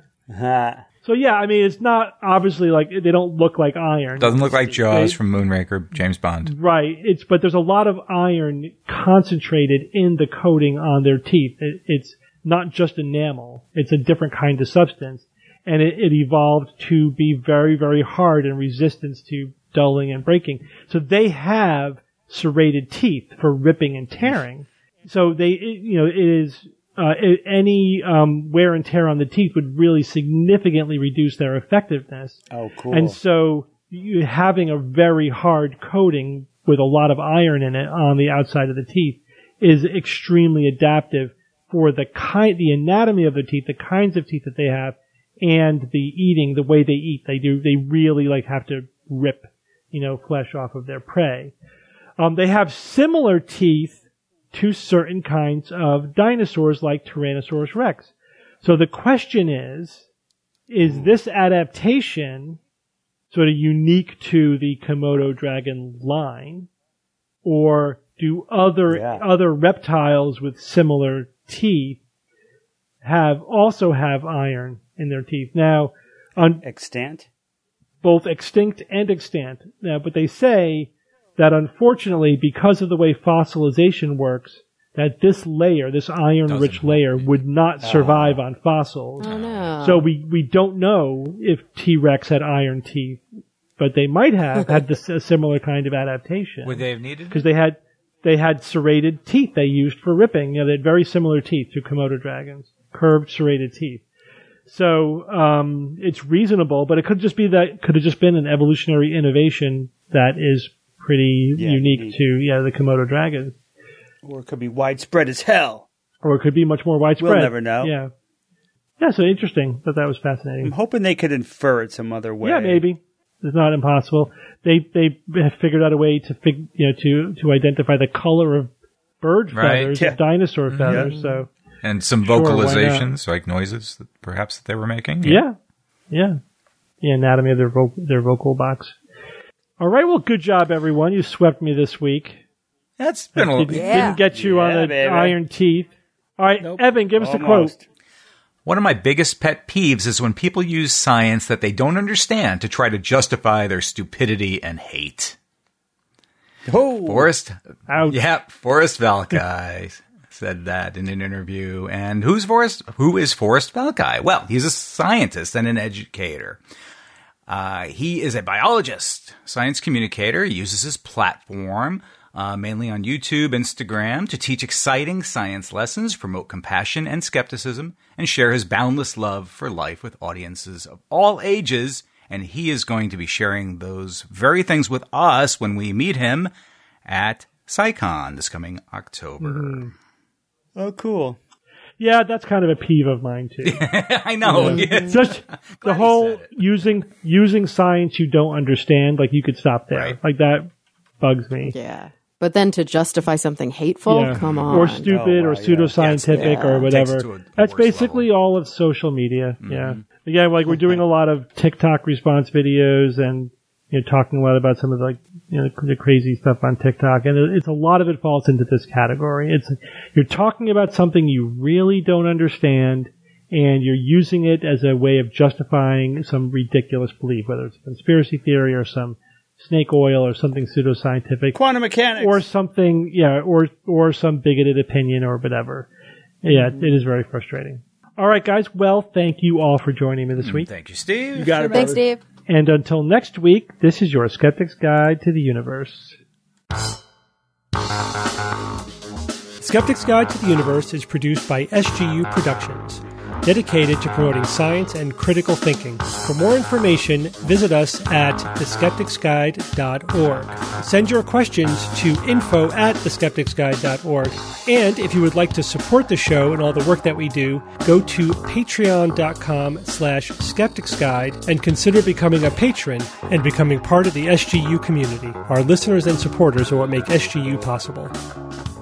So yeah, I mean, it's not obviously like, they don't look like iron. Doesn't look like Jaws They- from Moonraker, James Bond. Right. It's, but there's a lot of iron concentrated in the coating on their teeth. It, it's not just enamel. It's a different kind of substance. And it, it evolved to be very, very hard and resistance to dulling and breaking. So they have serrated teeth for ripping and tearing. So they, it, you know, it is, uh, it, any, um, wear and tear on the teeth would really significantly reduce their effectiveness. Oh, cool. And so you having a very hard coating with a lot of iron in it on the outside of the teeth is extremely adaptive for the kind, the anatomy of the teeth, the kinds of teeth that they have, and the eating, the way they eat. They do, they really like have to rip, you know, flesh off of their prey. Um, they have similar teeth to certain kinds of dinosaurs like Tyrannosaurus rex. So the question is, is this adaptation sort of unique to the Komodo dragon line, or do other Yeah. other reptiles with similar teeth have also have iron in their teeth? Now, on Extant? both extinct and extant. Now, but they say that unfortunately, because of the way fossilization works, that this layer, this iron-rich Doesn't- layer, would not survive on fossils. Oh no. So we, we don't know if T-Rex had iron teeth, but they might have had this, a similar kind of adaptation. Would they have needed Because it? they had, they had serrated teeth they used for ripping. You know, they had very similar teeth to Komodo dragons. Curved, serrated teeth. So, um, it's reasonable, but it could just be that, could have just been an evolutionary innovation that is pretty Yeah, unique neat. to, yeah, the Komodo dragons. Or it could be widespread as hell. Or it could be much more widespread. We'll never know. Yeah. Yeah, so interesting. Thought that was fascinating. I'm hoping they could infer it some other way. Yeah, maybe. It's not impossible. They they have figured out a way to fig, you know to to identify the color of bird Right. feathers, Yeah. of dinosaur feathers. So And some Sure, why not? vocalizations, like noises, that perhaps that they were making. yeah, yeah, the anatomy of their vo- their vocal box. All right, well, good job, everyone. You swept me this week. That's been a Didn't, little. Yeah. didn't get you Yeah, on the baby. iron teeth. All right, Nope. Evan, give us a quote. Almost. One of my biggest pet peeves is when people use science that they don't understand to try to justify their stupidity and hate. Oh, Forrest, Ouch. yeah, Forrest Valkai said that in an interview. And who's Forrest? Who is Forrest Valkai? Well, he's a scientist and an educator. Uh, he is a biologist, science communicator. He uses his platform, uh, mainly on YouTube, Instagram, to teach exciting science lessons, promote compassion and skepticism, and share his boundless love for life with audiences of all ages. And he is going to be sharing those very things with us when we meet him at SciCon this coming October. oh, cool. Yeah, that's kind of a peeve of mine too. I know. Yeah. Just the you whole said it. using using science you don't understand. Like you could stop there. Right. Like that bugs me. Yeah. But then to justify something hateful, Yeah. come on. Or stupid, Oh, or wow, yeah. pseudoscientific, Yeah. or whatever. Takes it to a- the That's worst basically all of social media. Yeah. Again, like we're doing a lot of TikTok response videos and you know talking a lot about some of the, like you know the crazy stuff on TikTok, and it- it's a lot of it falls into this category. It's you're talking about something you really don't understand, and you're using it as a way of justifying some ridiculous belief, whether it's a conspiracy theory or some snake oil or something pseudoscientific. Quantum mechanics. Or something, yeah, or or some bigoted opinion or whatever. Yeah, it is very frustrating. All right, guys. Well, thank you all for joining me this week. Thank you, Steve. You got it, Thanks, brother. Steve. And until next week, this is your Skeptic's Guide to the Universe. Skeptic's Guide to the Universe is produced by S G U Productions, dedicated to promoting science and critical thinking. For more information, visit us at the skeptics guide dot org. Send your questions to info at the skeptics guide dot org. And if you would like to support the show and all the work that we do, go to patreon.com slash skepticsguide and consider becoming a patron and becoming part of the S G U community. Our listeners and supporters are what make S G U possible.